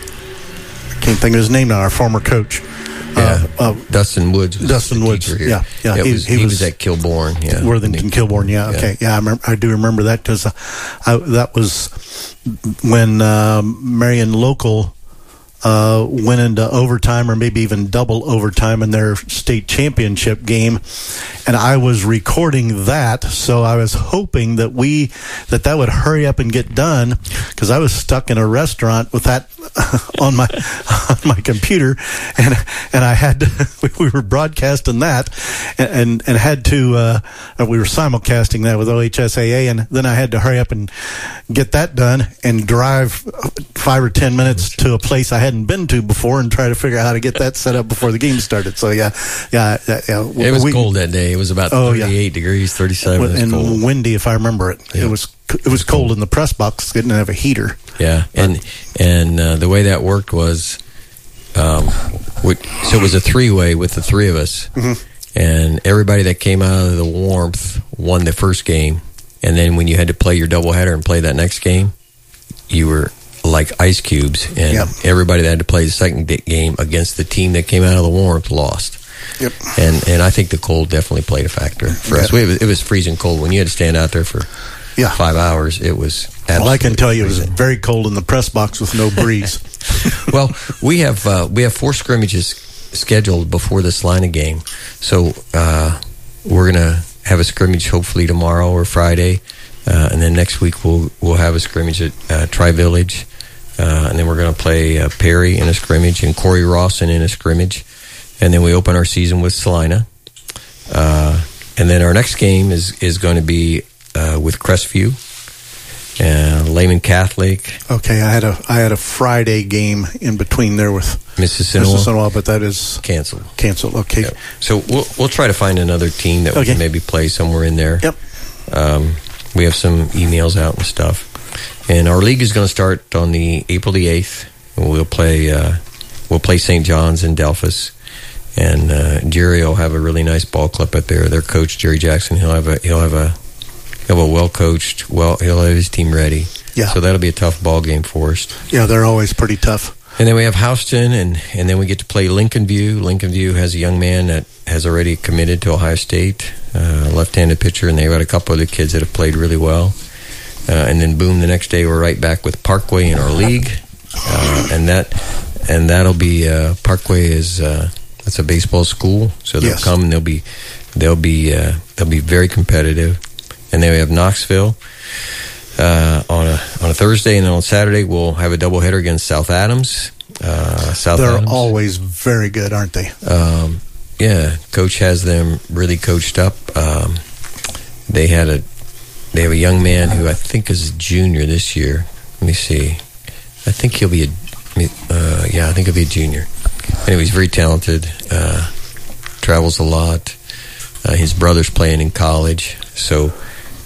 I can't think of his name now. Our former coach. Yeah, uh, uh, Dustin Woods. Was Dustin Woods. Here. Yeah, yeah. yeah he, was, he, he was, was at Kilbourne. Yeah, Worthington Kilbourne. Yeah, okay. Yeah, yeah I, remember, I do remember that because uh, that was when uh, Marion Local uh, went into overtime, or maybe even double overtime in their state championship game, and I was recording that. So I was hoping that we that that would hurry up and get done because I was stuck in a restaurant with that on my on my computer, and and I had to, we were broadcasting that, and and, and had to uh, we were simulcasting that with O H S A A, and then I had to hurry up and get that done and drive five or ten minutes to a place I hadn't been to before and try to figure out how to get that set up before the game started. So yeah, yeah, yeah. It was we, cold that day. It was about oh, thirty-eight yeah. degrees, thirty-seven, and cold. windy, if I remember it. Yeah. It was it was cold in the press box. Didn't have a heater. Yeah, and and uh, the way that worked was, um, we, so it was a three-way with the three of us, mm-hmm. and everybody that came out of the warmth won the first game, and then when you had to play your doubleheader and play that next game, you were like ice cubes, and yep. everybody that had to play the second game against the team that came out of the warmth lost. Yep. And and I think the cold definitely played a factor for yeah. us. We, it, was, it was freezing cold when you had to stand out there for yeah. five hours. It was well, I can tell you freezing. It was very cold in the press box with no breeze. Well, we have uh, we have four scrimmages scheduled before this Salina game, so uh, we're gonna have a scrimmage hopefully tomorrow or Friday, uh, and then next week we'll we'll have a scrimmage at uh, Tri Village, uh, and then we're gonna play uh, Perry in a scrimmage and Corey Rawson in a scrimmage. And then we open our season with Salina. Uh, and then our next game is, is going to be uh, with Crestview, uh, Lehman Catholic. Okay, I had a I had a Friday game in between there with Mississinawa, but that is canceled. Canceled. Okay. Yep. So we'll we'll try to find another team that we okay. can maybe play somewhere in there. Yep. Um, we have some emails out and stuff, and our league is going to start on the April the eighth. We'll play uh, we'll play Saint John's in Delphus. And uh, Jerry will have a really nice ball club up there. Their coach Jerry Jackson, he'll have a he'll have a he'll have a well coached, well he'll have his team ready. Yeah. So that'll be a tough ball game for us. Yeah, they're always pretty tough. And then we have Houston, and, and then we get to play Lincoln View. Lincoln View has a young man that has already committed to Ohio State, uh, left-handed pitcher, and they've got a couple other kids that have played really well. Uh, and then boom, the next day we're right back with Parkway in our league, uh, and that and that'll be uh, Parkway is. Uh, It's a baseball school, so they'll yes. come and they'll be they'll be uh, they'll be very competitive. And then we have Knoxville uh, on a on a Thursday, and then on Saturday we'll have a doubleheader against South Adams. Uh, South They're Adams. always very good, aren't they? Um, yeah, coach has them really coached up. Um, they had a they have a young man who I think is a junior this year. Let me see. I think he'll be a uh, yeah, I think he'll be a junior. Anyway, he's very talented, uh, travels a lot. Uh, his brother's playing in college. So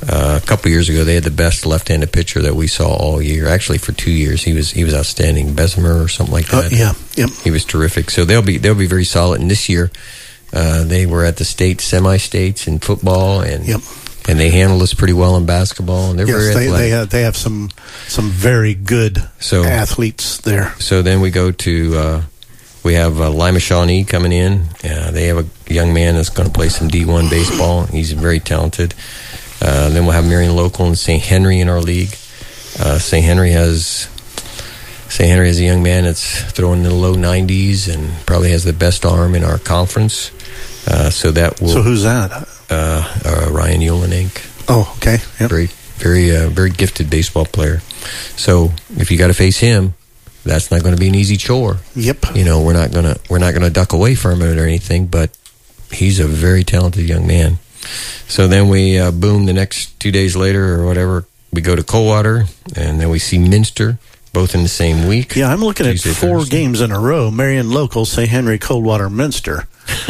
Uh, a couple years ago, they had the best left-handed pitcher that we saw all year. Actually, for two years, he was he was outstanding. Bessemer or something like that. Uh, yeah, yep. He was terrific. So they'll be they'll be very solid. And this year, uh, they were at the state semi-states in football, and yep. and they handled us pretty well in basketball. And they're yes, very they, athletic. they have they have some some very good so, athletes there. So then we go to. Uh, We have uh, Lima Shawnee coming in. Uh, they have a young man that's going to play some D one baseball. He's very talented. Uh, then we'll have Marion Local and Saint Henry in our league. Uh, Saint Henry has Saint Henry has a young man that's throwing in the low nineties and probably has the best arm in our conference. Uh, so that will. So who's that? Uh, uh, Ryan Ulenink. Oh, okay. Yep. Very, very, uh, very gifted baseball player. So if you got to face him, that's not going to be an easy chore. Yep. You know, we're not going to we're not going to duck away from it or anything, but he's a very talented young man. So then we uh, boom the next two days later or whatever, we go to Coldwater, and then we see Minster, both in the same week. Yeah, I'm looking Tuesday, at four Thursday. games in a row. Marion Local, Saint Henry, Coldwater, Minster.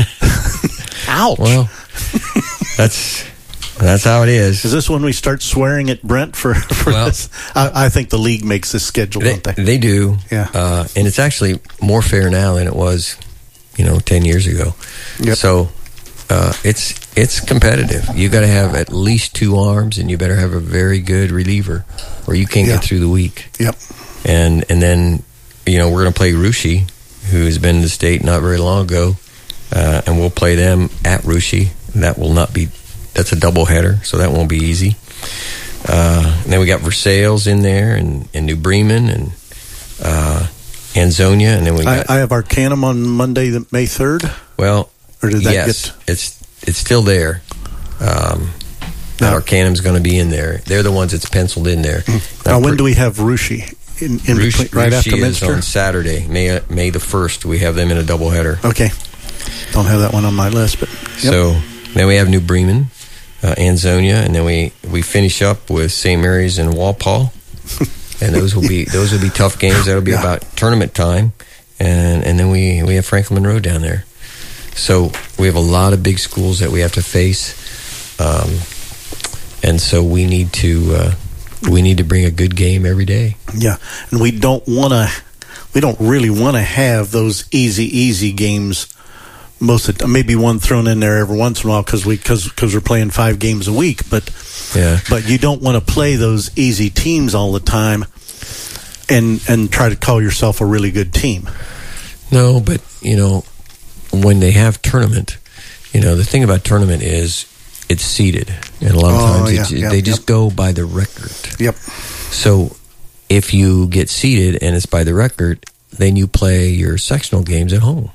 Ouch. Well, that's that's how it is. Is this when we start swearing at Brent for, for Well, this? I, I think the league makes this schedule, They, don't they? they do. Yeah. Uh, and it's actually more fair now than it was, you know, ten years ago. Yep. So uh, it's it's competitive. You got to have at least two arms, and you better have a very good reliever, or you can't Yeah. get through the week. Yep. And and then, you know, we're going to play Russia, who's been in the state not very long ago, uh, and we'll play them at Russia. That will not be. That's a doubleheader, so that won't be easy. Uh, and then we got Versailles in there, and, and New Bremen, and uh, Ansonia, and then we got. I, I have Arcanum on Monday, the May third. Well, or did that yes, get? it's it's still there. Um, No. Arcanum's going to be in there. They're the ones that's penciled in there. Now, when do we have Rushi? In, in Rushi, between, right Rushi after is Minster? on Saturday, May May the first. We have them in a doubleheader. Okay. Don't have that one on my list, but yep. So then we have New Bremen, uh, Ansonia, and then we, we finish up with Saint Mary's and Walpole, and those will be those will be tough games. That'll be Yeah. about tournament time, and and then we we have Franklin Monroe down there. So we have a lot of big schools that we have to face, um, and so we need to uh, we need to bring a good game every day. Yeah, and we don't want to. We don't really want to have those easy, easy games. Most of the, maybe one thrown in there every once in a while because we because because we're playing five games a week. But Yeah. but you don't want to play those easy teams all the time, and and try to call yourself a really good team. No, but you know, when they have tournament, you know, the thing about tournament is it's seeded, and a lot of Oh, times yeah, it's, yeah, they just yep. go by the record. Yep. So if you get seeded and it's by the record, then you play your sectional games at home.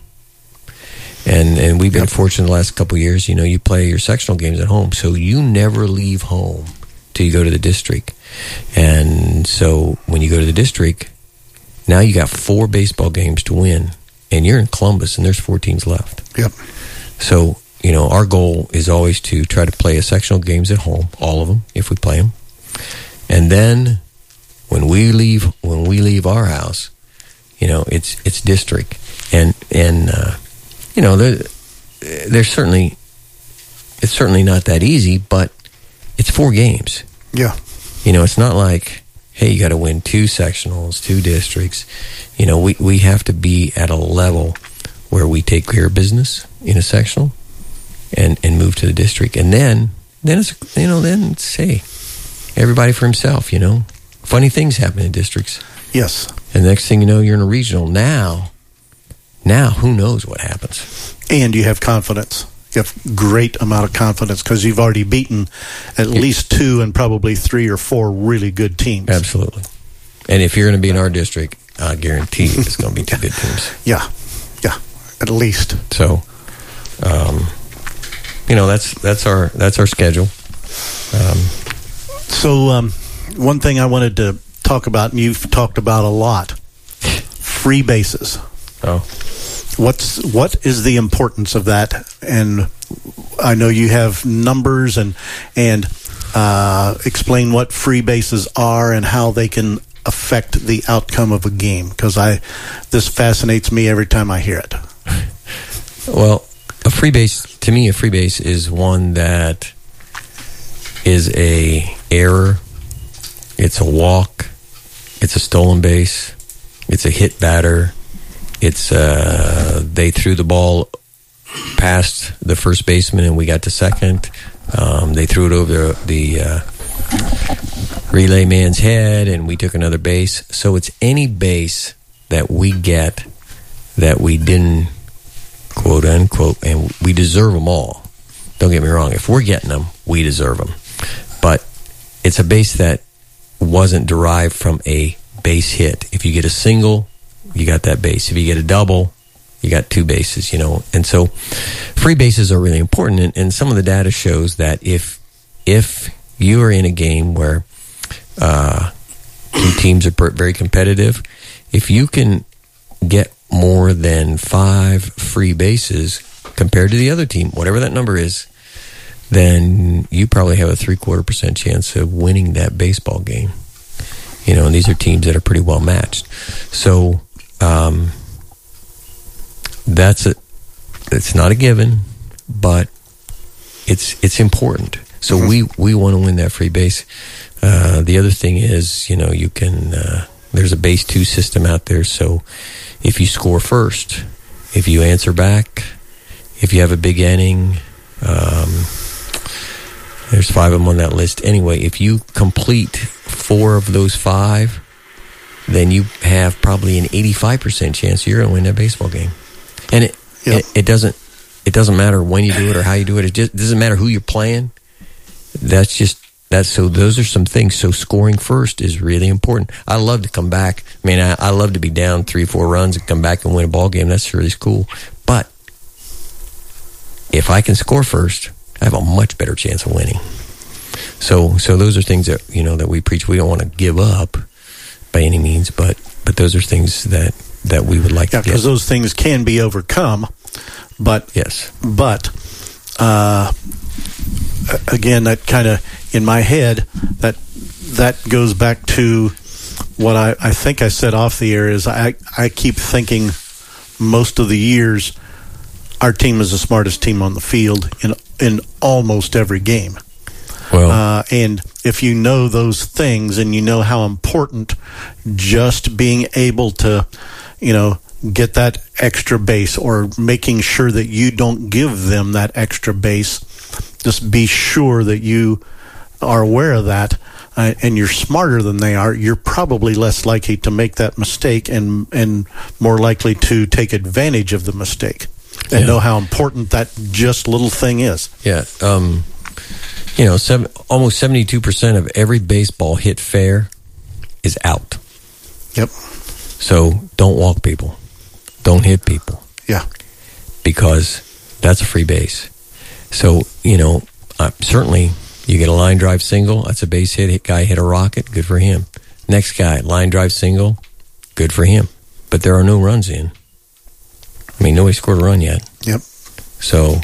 And and we've been Yep. fortunate the last couple of years, you know, you play your sectional games at home. So you never leave home till you go to the district. And so when you go to the district, now you got four baseball games to win. And you're in Columbus, and there's four teams left. Yep. So, you know, our goal is always to try to play a sectional games at home, all of them, if we play them. And then when we leave, when we leave our house, you know, it's it's district, and and uh, you know, there, there's certainly it's certainly not that easy, but it's four games. Yeah. You know, it's not like, hey, you got to win two sectionals, two districts. You know, we, we have to be at a level where we take care of business in a sectional and, and move to the district. And then, then it's, you know, then it's, hey, everybody for himself, you know. Funny things happen in districts. Yes. And the next thing you know, you're in a regional. Now, now who knows what happens? And you have confidence. You have great amount of confidence because you've already beaten at least two and probably three or four really good teams. Absolutely. And if you're going to be in our district, I guarantee you it's going to be two good teams. Yeah. Yeah. At least. So, um, you know, that's that's our that's our schedule. Um, So, um, one thing I wanted to talk about, and you've talked about a lot, free bases. oh, What's what is the importance of that? And I know you have numbers and and uh, explain what free bases are and how they can affect the outcome of a game. Because I this fascinates me every time I hear it. well, a free base to me, a free base is one that is a error, it's a walk, it's a stolen base, it's a hit batter, it's uh, they threw the ball past the first baseman and we got to second. Um, they threw it over the uh, relay man's head and we took another base. So it's any base that we get that we didn't, quote unquote, and we deserve them all. Don't get me wrong. If we're getting them, we deserve them. But it's a base that wasn't derived from a base hit. If you get a single, you got that base. If you get a double, you got two bases, you know. And so free bases are really important. And, and some of the data shows that if if you are in a game where uh, two teams are per- very competitive, if you can get more than five free bases compared to the other team, whatever that number is, then you probably have a three-quarter percent chance of winning that baseball game. You know, and these are teams that are pretty well matched. So um, that's a, it's not a given, but it's it's important. So we, we want to win that free base. Uh, the other thing is, you know, you can, uh, there's a base two system out there. So if you score first, if you answer back, if you have a big inning, um, there's five of them on that list. Anyway, if you complete four of those five, then you have probably an eighty-five percent chance you're going to win that baseball game. And it, yep. it it doesn't it doesn't matter when you do it or how you do it. It just it doesn't matter who you're playing. That's just that's so. Those are some things. So scoring first is really important. I love to come back. I mean, I, I love to be down three, four runs and come back and win a ball game. That's really cool. But if I can score first, I have a much better chance of winning. So, so those are things that you know that we preach. We don't want to give up by any means, but but those are things that, that we would like yeah, to get. Because those things can be overcome. But yes, but uh, again, that kind of in my head that that goes back to what I, I think I said off the air is I I keep thinking most of the years our team is the smartest team on the field in in almost every game. Well, uh, and if you know those things and you know how important just being able to, you know, get that extra base or making sure that you don't give them that extra base, just be sure that you are aware of that uh, and you're smarter than they are, you're probably less likely to make that mistake and, and more likely to take advantage of the mistake and yeah. know how important that just little thing is. Yeah. Um, you know, seven, almost seventy-two percent of every baseball hit fair is out. Yep. So don't walk people. Don't hit people. Yeah. Because that's a free base. So, you know, uh, certainly you get a line drive single, that's a base hit, hit guy hit a rocket, good for him. Next guy, line drive single, good for him. But there are no runs in. I mean, nobody scored a run yet. Yep. So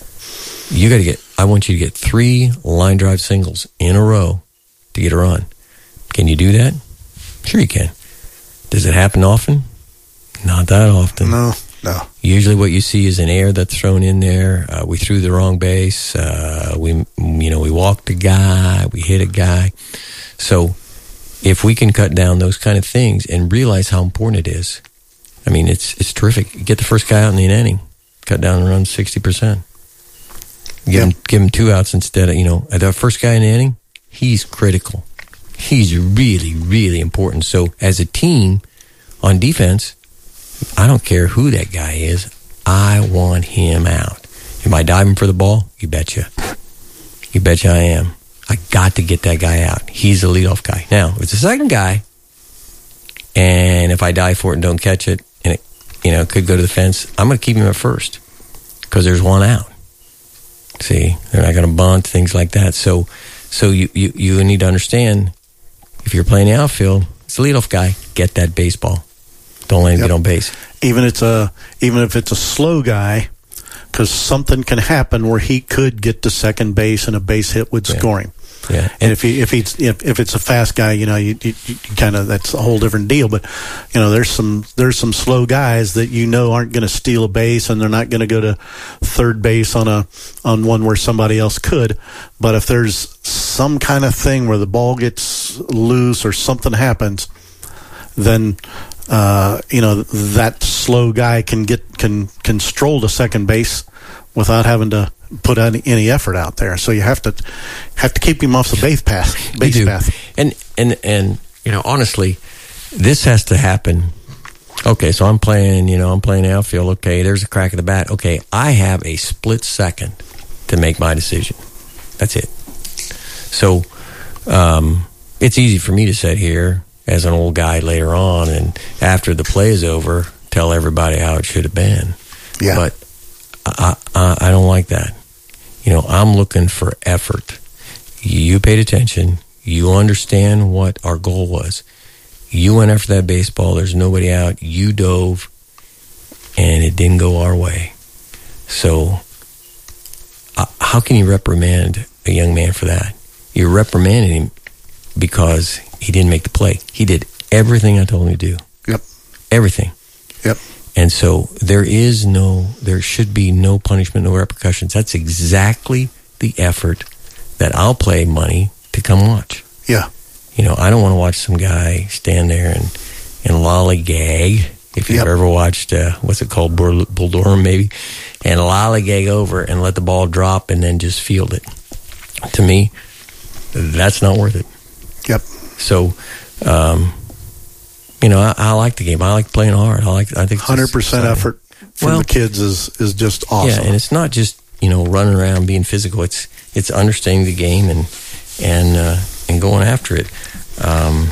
you got to get, I want you to get three line drive singles in a row to get a run. Can you do that? Sure you can. Does it happen often? Not that often. No, no. Usually what you see is an error that's thrown in there. Uh, we threw the wrong base. Uh, we, you know, we walked a guy. We hit a guy. So if we can cut down those kind of things and realize how important it is, I mean, it's it's terrific. Get the first guy out in the inning. Cut down the run sixty percent. Give, yep. him, give him two outs instead of, you know, the first guy in the inning, he's critical. He's really, really important. So as a team on defense, I don't care who that guy is. I want him out. Am I diving for the ball? You betcha. You betcha I am. I got to get that guy out. He's the leadoff guy. Now, if it's the second guy, and if I dive for it and don't catch it, and it, you know, it could go to the fence, I'm going to keep him at first because there's one out. See, they're not going to bunt, things like that. So, so you, you, you need to understand, if you're playing the outfield, it's the leadoff guy. Get that baseball. Don't let him yep. get on base. Even it's a even if it's a slow guy, because something can happen where he could get to second base and a base hit would yeah. score him. Yeah, and if he if he's if, if it's a fast guy, you know, you, you, you kind of that's a whole different deal. But you know, there's some there's some slow guys that you know aren't going to steal a base, and they're not going to go to third base on a on one where somebody else could. But if there's some kind of thing where the ball gets loose or something happens, then uh, you know that slow guy can get can can stroll to second base without having to put any, any effort out there. So you have to have to keep him off the base path. Base path. And and and you know, honestly, this has to happen. Okay, so I'm playing. You know, I'm playing outfield. Okay, there's a crack of the bat. Okay, I have a split second to make my decision. That's it. So um, it's easy for me to sit here as an old guy later on, and after the play is over, tell everybody how it should have been. Yeah. But I, I, I don't like that. You know, I'm looking for effort. You paid attention. You understand what our goal was. You went after that baseball. There's nobody out. You dove, and it didn't go our way. So uh, how can you reprimand a young man for that? You're reprimanding him because he didn't make the play. He did everything I told him to do. Yep. Everything. Yep. And so there is no, there should be no punishment, no repercussions. That's exactly the effort that I'll pay money to come watch. Yeah. You know, I don't want to watch some guy stand there and, and lollygag. If you've Yep. ever watched, uh, what's it called, Bull, Bull Durham maybe, and lollygag over and let the ball drop and then just field it. To me, that's not worth it. Yep. So, um, you know, I, I like the game. I like playing hard. I like. I think one hundred percent effort from Well, the kids is is just awesome. Yeah, and it's not just, you know, running around being physical. It's it's understanding the game and and uh, and going after it. Um,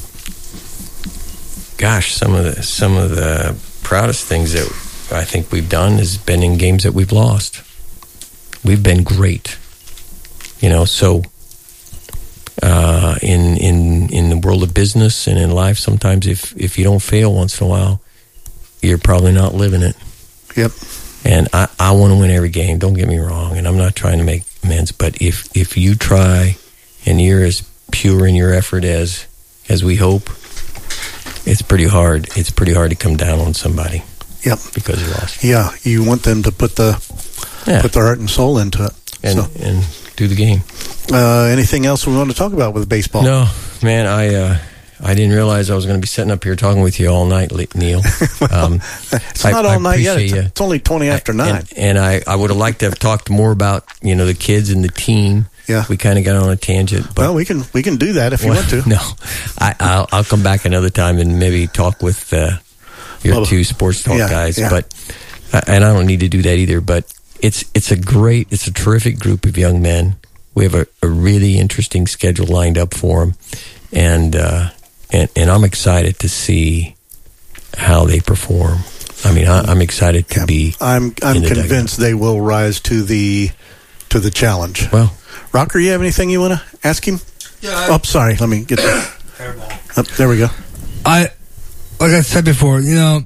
gosh, some of the some of the proudest things that I think we've done has been in games that we've lost. We've been great, you know. So uh, in in in the world of business and in life, sometimes if if you don't fail once in a while, you're probably not living it. Yep. And I, I want to win every game. Don't get me wrong. And I'm not trying to make amends. But if if you try and you're as pure in your effort as as we hope, it's pretty hard. It's pretty hard to come down on somebody. Yep. Because you lost. Yeah, you want them to put the Yeah. put their heart and soul into it. And So, and do the game. uh, anything else we want to talk about with baseball? No, man. I uh, I didn't realize I was going to be sitting up here talking with you all night, Le- Neil. Um, It's I- not I all night yet. appreciate It's, you. it's only twenty after nine. And, and I, I would have liked to have talked more about, you know, the kids and the team. Yeah. We kind of got on a tangent. But well, we can we can do that if you Well, want to. No, I, I'll, I'll come back another time and maybe talk with uh, your Well, two sports talk yeah, guys. yeah. But uh, and I don't need to do that either. But it's it's a great, it's a terrific group of young men. We have a, a really interesting schedule lined up for them, and uh, and and I'm excited to see how they perform. I mean, I, I'm excited to Yeah. be. I'm I'm in the convinced they will rise to the to the challenge. Well, Rocker, you have anything you want to ask him? Yeah. I, Oh, sorry. Let me get that. Oh, there we go. I, like I said before, you know,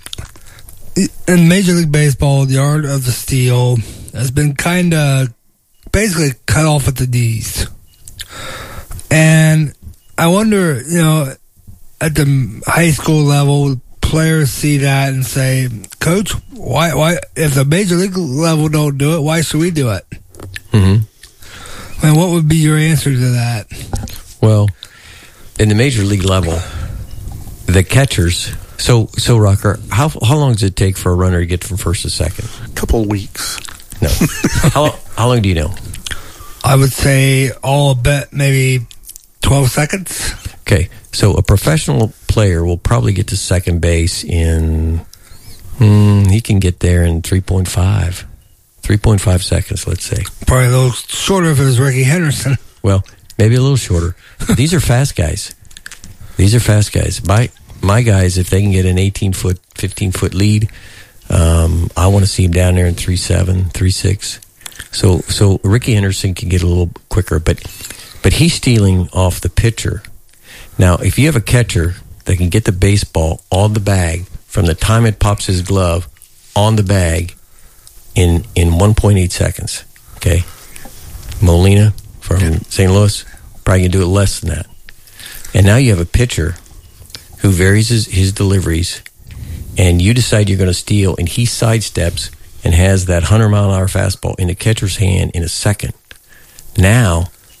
in Major League Baseball, the art of the steal has been kind of basically cut off at the D's. And I wonder, you know, at the high school level, players see that and say, Coach, why, why, if the Major League level don't do it, why should we do it? mm-hmm. I mean, what would be your answer to that? Well, in the major league level, the catchers. So, so Rocker, how how long does it take for a runner to get from first to second? A couple of weeks. No. how how long do you know? I would say all bet maybe twelve seconds. Okay, so a professional player will probably get to second base in. Hmm, he can get there in three point five. three point five seconds, let's say. Probably a little shorter if it was Ricky Henderson. Well, maybe a little shorter. These are fast guys. These are fast guys. My my guys, if they can get an eighteen-foot, fifteen-foot lead, um, I want to see him down there in three seven, three six. So so Ricky Henderson can get a little quicker, but but he's stealing off the pitcher. Now, if you have a catcher that can get the baseball on the bag from the time it pops his glove on the bag in in one point eight seconds, okay? Molina from Saint Louis probably can do it less than that. And now you have a pitcher who varies his, his deliveries, and you decide you're going to steal, and he sidesteps and has that one hundred mile an hour fastball in the catcher's hand in a second. Now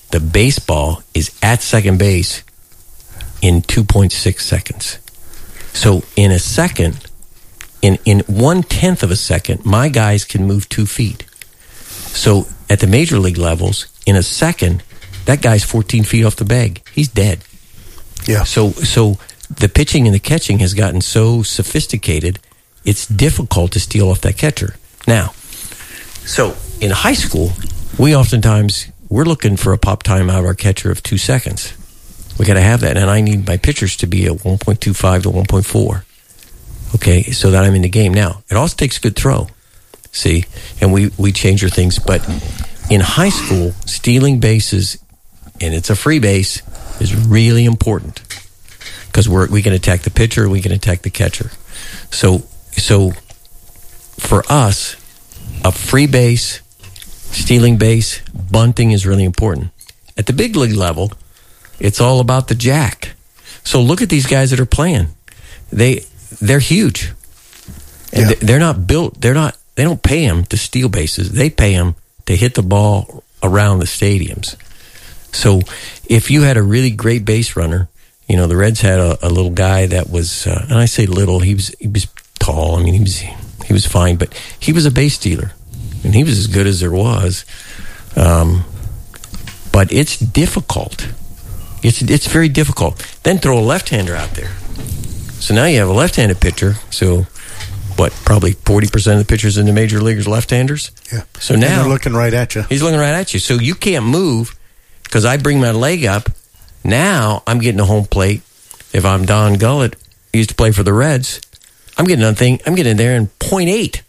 the baseball is at second base in two point six seconds. So in a second, in, in one-tenth of a second, my guys can move two feet. So at the major league levels, in a second, that guy's fourteen feet off the bag. He's dead. Yeah. So so the pitching and the catching has gotten so sophisticated, it's difficult to steal off that catcher. Now, so in high school, we oftentimes, we're looking for a pop time out of our catcher of two seconds. We got to have that, and I need my pitchers to be at one point two five to one point four. Okay, so that I'm in the game. Now, it also takes a good throw, see, and we, we change our things. But in high school, stealing bases, and it's a free base, is really important because we're we can attack the pitcher, we can attack the catcher. So so for us, a free base, stealing base, bunting is really important. At the big league level, it's all about the jack. So look at these guys that are playing. They they're huge, and yeah. they're not built. They're not. They don't pay them to steal bases. They pay them to hit the ball around the stadiums. So if you had a really great base runner, you know, the Reds had a, a little guy that was, uh, and I say little, he was he was tall. I mean, he was he was fine, but he was a base stealer, and he was as good as there was. Um, but it's difficult. It's it's very difficult. Then throw a left-hander out there. So now you have a left-handed pitcher. So what? Probably forty percent of the pitchers in the major leagues are left-handers. Yeah. So now and they're looking right at you. He's looking right at you. So you can't move because I bring my leg up. Now I'm getting a home plate. If I'm Don Gullett, he used to play for the Reds. I'm getting nothing. I'm getting there in point eight.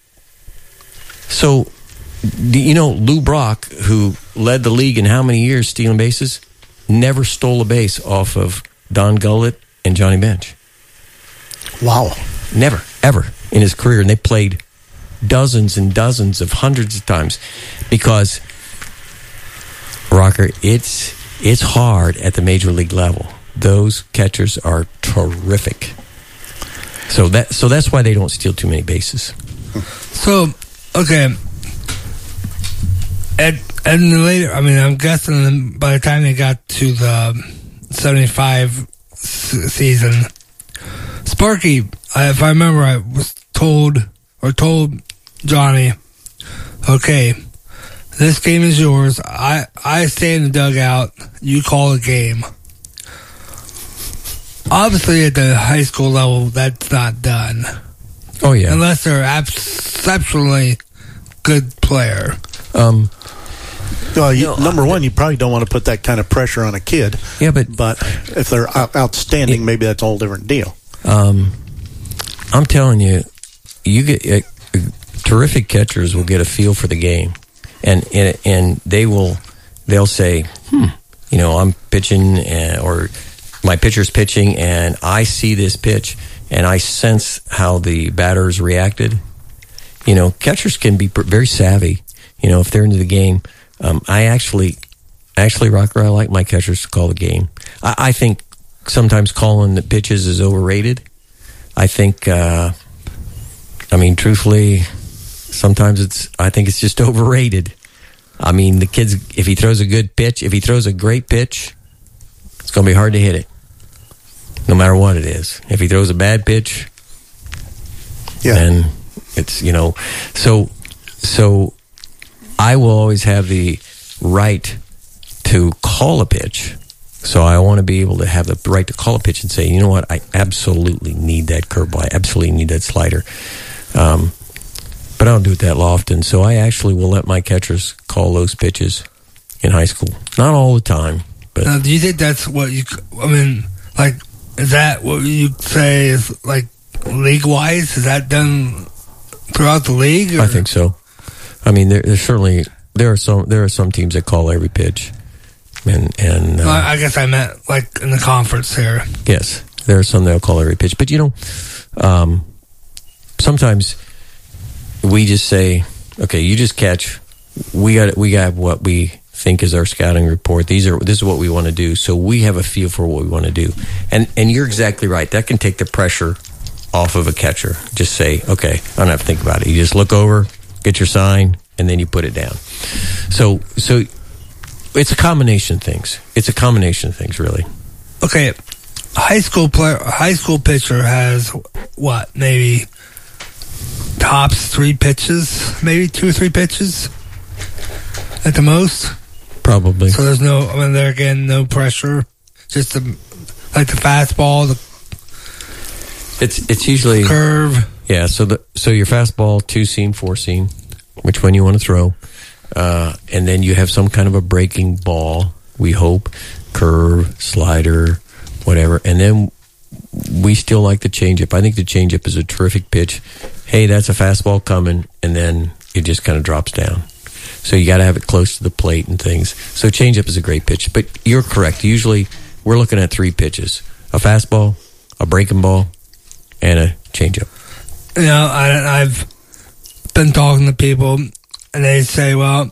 So, you know, Lou Brock, who led the league in how many years stealing bases, never stole a base off of Don Gullett and Johnny Bench. Wow. Never, ever in his career. And they played dozens and dozens of hundreds of times because, Rocker, it's it's hard at the major league level. Those catchers are terrific. So that so that's why they don't steal too many bases. So, okay. At, and later, I mean, I'm guessing by the time they got to the seventy-five s- season, Sparky, I, if I remember right, was told, or told Johnny, okay, this game is yours. I, I stay in the dugout. You call the game. Obviously, at the high school level, that's not done. Oh, yeah. Unless they're exceptionally good player. Um, well, you, no, number I, one, you probably don't want to put that kind of pressure on a kid. Yeah, but... But if they're out, outstanding, it, maybe that's a whole different deal. Um, I'm telling you, you get uh, terrific catchers will get a feel for the game. And, and, and they will, they'll say, hmm, you know, I'm pitching uh, or... my pitcher's pitching, and I see this pitch, and I sense how the batters reacted. You know, catchers can be very savvy. You know, if they're into the game, um, I actually, actually, Rocker, I like my catchers to call the game. I, I think sometimes calling the pitches is overrated. I think, uh, I mean, truthfully, sometimes it's. I think it's just overrated. I mean, the kid's if he throws a good pitch, if he throws a great pitch, it's going to be hard to hit it, no matter what it is. If he throws a bad pitch, yeah. then it's, you know. So, so I will always have the right to call a pitch. So I want to be able to have the right to call a pitch and say, you know what, I absolutely need that curveball. I absolutely need that slider. Um, but I don't do it that often. So I actually will let my catchers call those pitches in high school. Not all the time. But now, do you think that's what you, I mean, like, is that what you say is, like, league-wise? Is that done throughout the league? Or? I think so. I mean, there, there's certainly, there are some there are some teams that call every pitch. And, and uh, well, I guess I meant, like, in the conference here. Yes, there are some that will call every pitch. But, you know, um, sometimes we just say, okay, you just catch. We got we got what we think is our scouting report. These are this is what we want to do. So we have a feel for what we want to do. And and you're exactly right. That can take the pressure off of a catcher. Just say, okay, I don't have to think about it. You just look over, get your sign, and then you put it down. So so It's a combination of things. It's a combination of things, really. Okay, high school player, high school pitcher has what? Maybe tops three pitches, maybe two or three pitches at the most. Probably. So there's no. I mean, there again, no pressure. Just the, like the fastball, the It's it's usually curve. Yeah, so the so your fastball, two seam, four seam, which one you want to throw, uh, and then you have some kind of a breaking ball. We hope curve, slider, whatever, and then we still like the changeup. I think the changeup is a terrific pitch. Hey, that's a fastball coming, and then it just kind of drops down. So you got to have it close to the plate and things. So changeup is a great pitch, but you're correct. Usually we're looking at three pitches: a fastball, a breaking ball, and a changeup. You know, I, I've been talking to people, and they say, "Well,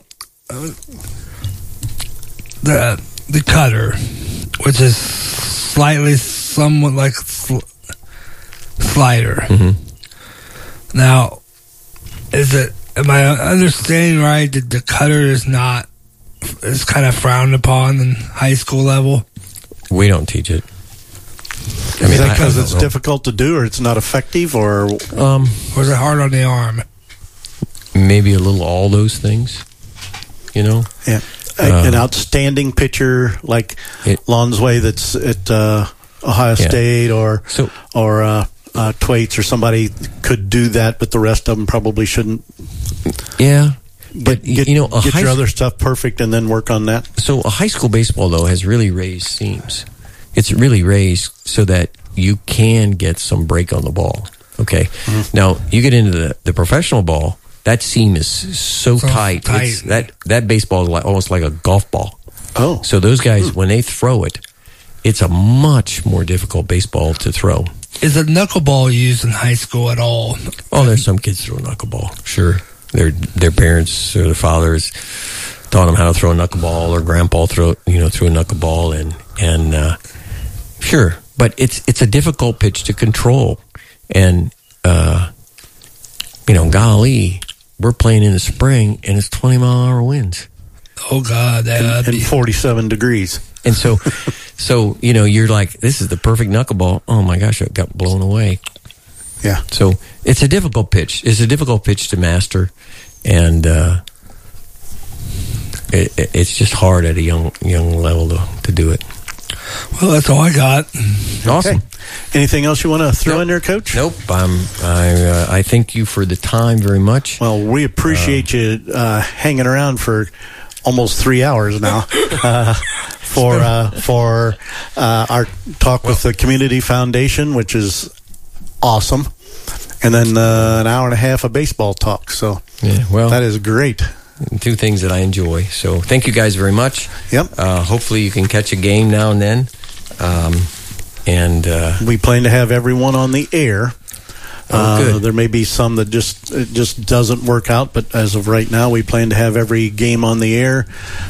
the the cutter, which is slightly, somewhat like a sl- slider." Mm-hmm. Now, is it? Am I understanding right that the cutter is not is kind of frowned upon in high school level? We don't teach it. I mean, is that because it's know. difficult to do, or it's not effective, or um, or is it hard on the arm? Maybe a little all those things, you know. Yeah, uh, an outstanding pitcher like it, Lonsway that's at uh, Ohio yeah. State, or so, or uh, uh, Thwaites, or somebody could do that, but the rest of them probably shouldn't. Yeah. But get, you know, get your other stuff perfect and then work on that. So a high school baseball, though, has really raised seams. It's really raised so that you can get some break on the ball. Okay. Mm-hmm. Now, you get into the, the professional ball, that seam is so, so tight. tight. It's, that, that baseball is like, almost like a golf ball. Oh. So those guys, when they throw it, it's a much more difficult baseball to throw. Is a knuckleball used in high school at all? Oh, there's some kids throw knuckleball. Sure. Their their parents or their fathers taught them how to throw a knuckleball, or grandpa throw you know threw a knuckleball, and and uh, sure, but it's it's a difficult pitch to control, and uh, you know, golly, we're playing in the spring and it's twenty mile an hour winds. Oh God, that and, and forty-seven degrees, and so so you know you're like, this is the perfect knuckleball. Oh my gosh, it got blown away. Yeah. So it's a difficult pitch. It's a difficult pitch to master, and uh, it, it's just hard at a young young level to, to do it. Well, that's all I got. Awesome. Okay. Anything else you want to throw nope. in there, Coach? Nope. I'm, I uh, I thank you for the time very much. Well, we appreciate uh, you uh, hanging around for almost three hours now. uh, for uh, for uh, our talk well, with the Community Foundation, which is awesome, and then uh, an hour and a half of baseball talk. So yeah, well, that is great. Two things that I enjoy. So thank you guys very much. Yep. Uh, hopefully you can catch a game now and then. Um, and uh, we plan to have everyone on the air. Oh, good. Uh, there may be some that just it just doesn't work out, but as of right now, we plan to have every game on the air.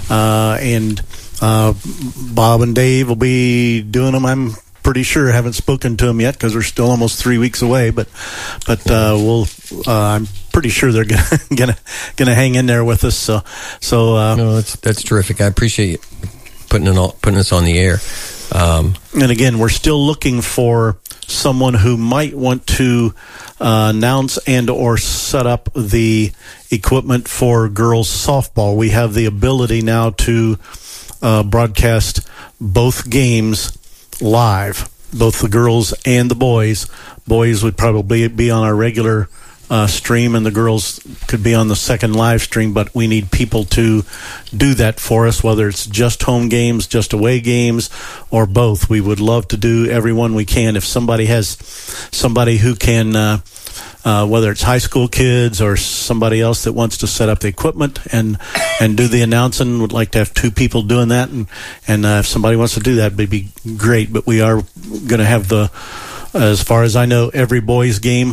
Uh, and uh, Bob and Dave will be doing them. I'm pretty sure. I haven't spoken to them yet because we're still almost three weeks away. But but uh, we'll. Uh, I'm pretty sure they're gonna gonna gonna hang in there with us. So so. Uh, no, that's that's terrific. I appreciate you putting it all, putting us on the air. Um, and again, we're still looking for someone who might want to uh, announce and or set up the equipment for girls softball. We have the ability now to uh, broadcast both games live, both the girls and the boys. Boys would probably be on our regular uh, stream, and the girls could be on the second live stream, but we need people to do that for us, whether it's just home games, just away games, or both. We would love to do every one we can. If somebody has somebody who can, uh, uh, whether it's high school kids or somebody else that wants to set up the equipment and and do the announcing, would like to have two people doing that, and, and uh, if somebody wants to do that, it'd be great. But we are going to have the, as far as I know, every boys game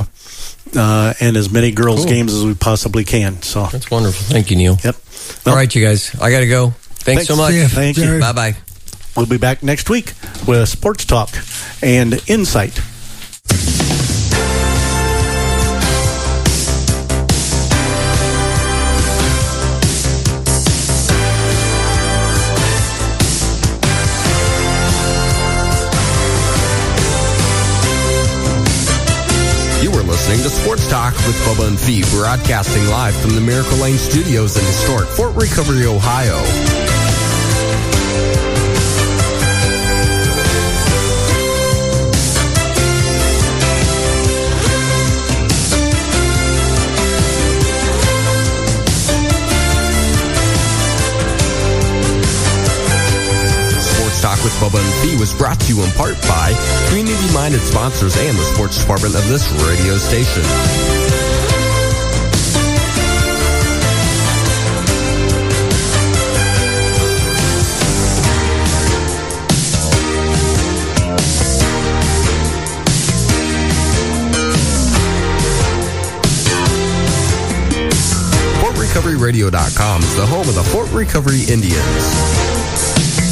Uh, and as many girls' cool. games as we possibly can. So that's wonderful. Thank you, Neil. Yep. Well, all right, you guys. I got to go. Thanks, thanks so much. Yeah, thank you. Bye bye. We'll be back next week with Sports Talk and Insight. Sports Talk with Bubba and Fee, broadcasting live from the Miracle Lane Studios in historic Fort Recovery, Ohio. Talk with Bubba and Fee was brought to you in part by community-minded sponsors and the sports department of this radio station. Fort Recovery Radio dot com is the home of the Fort Recovery Indians.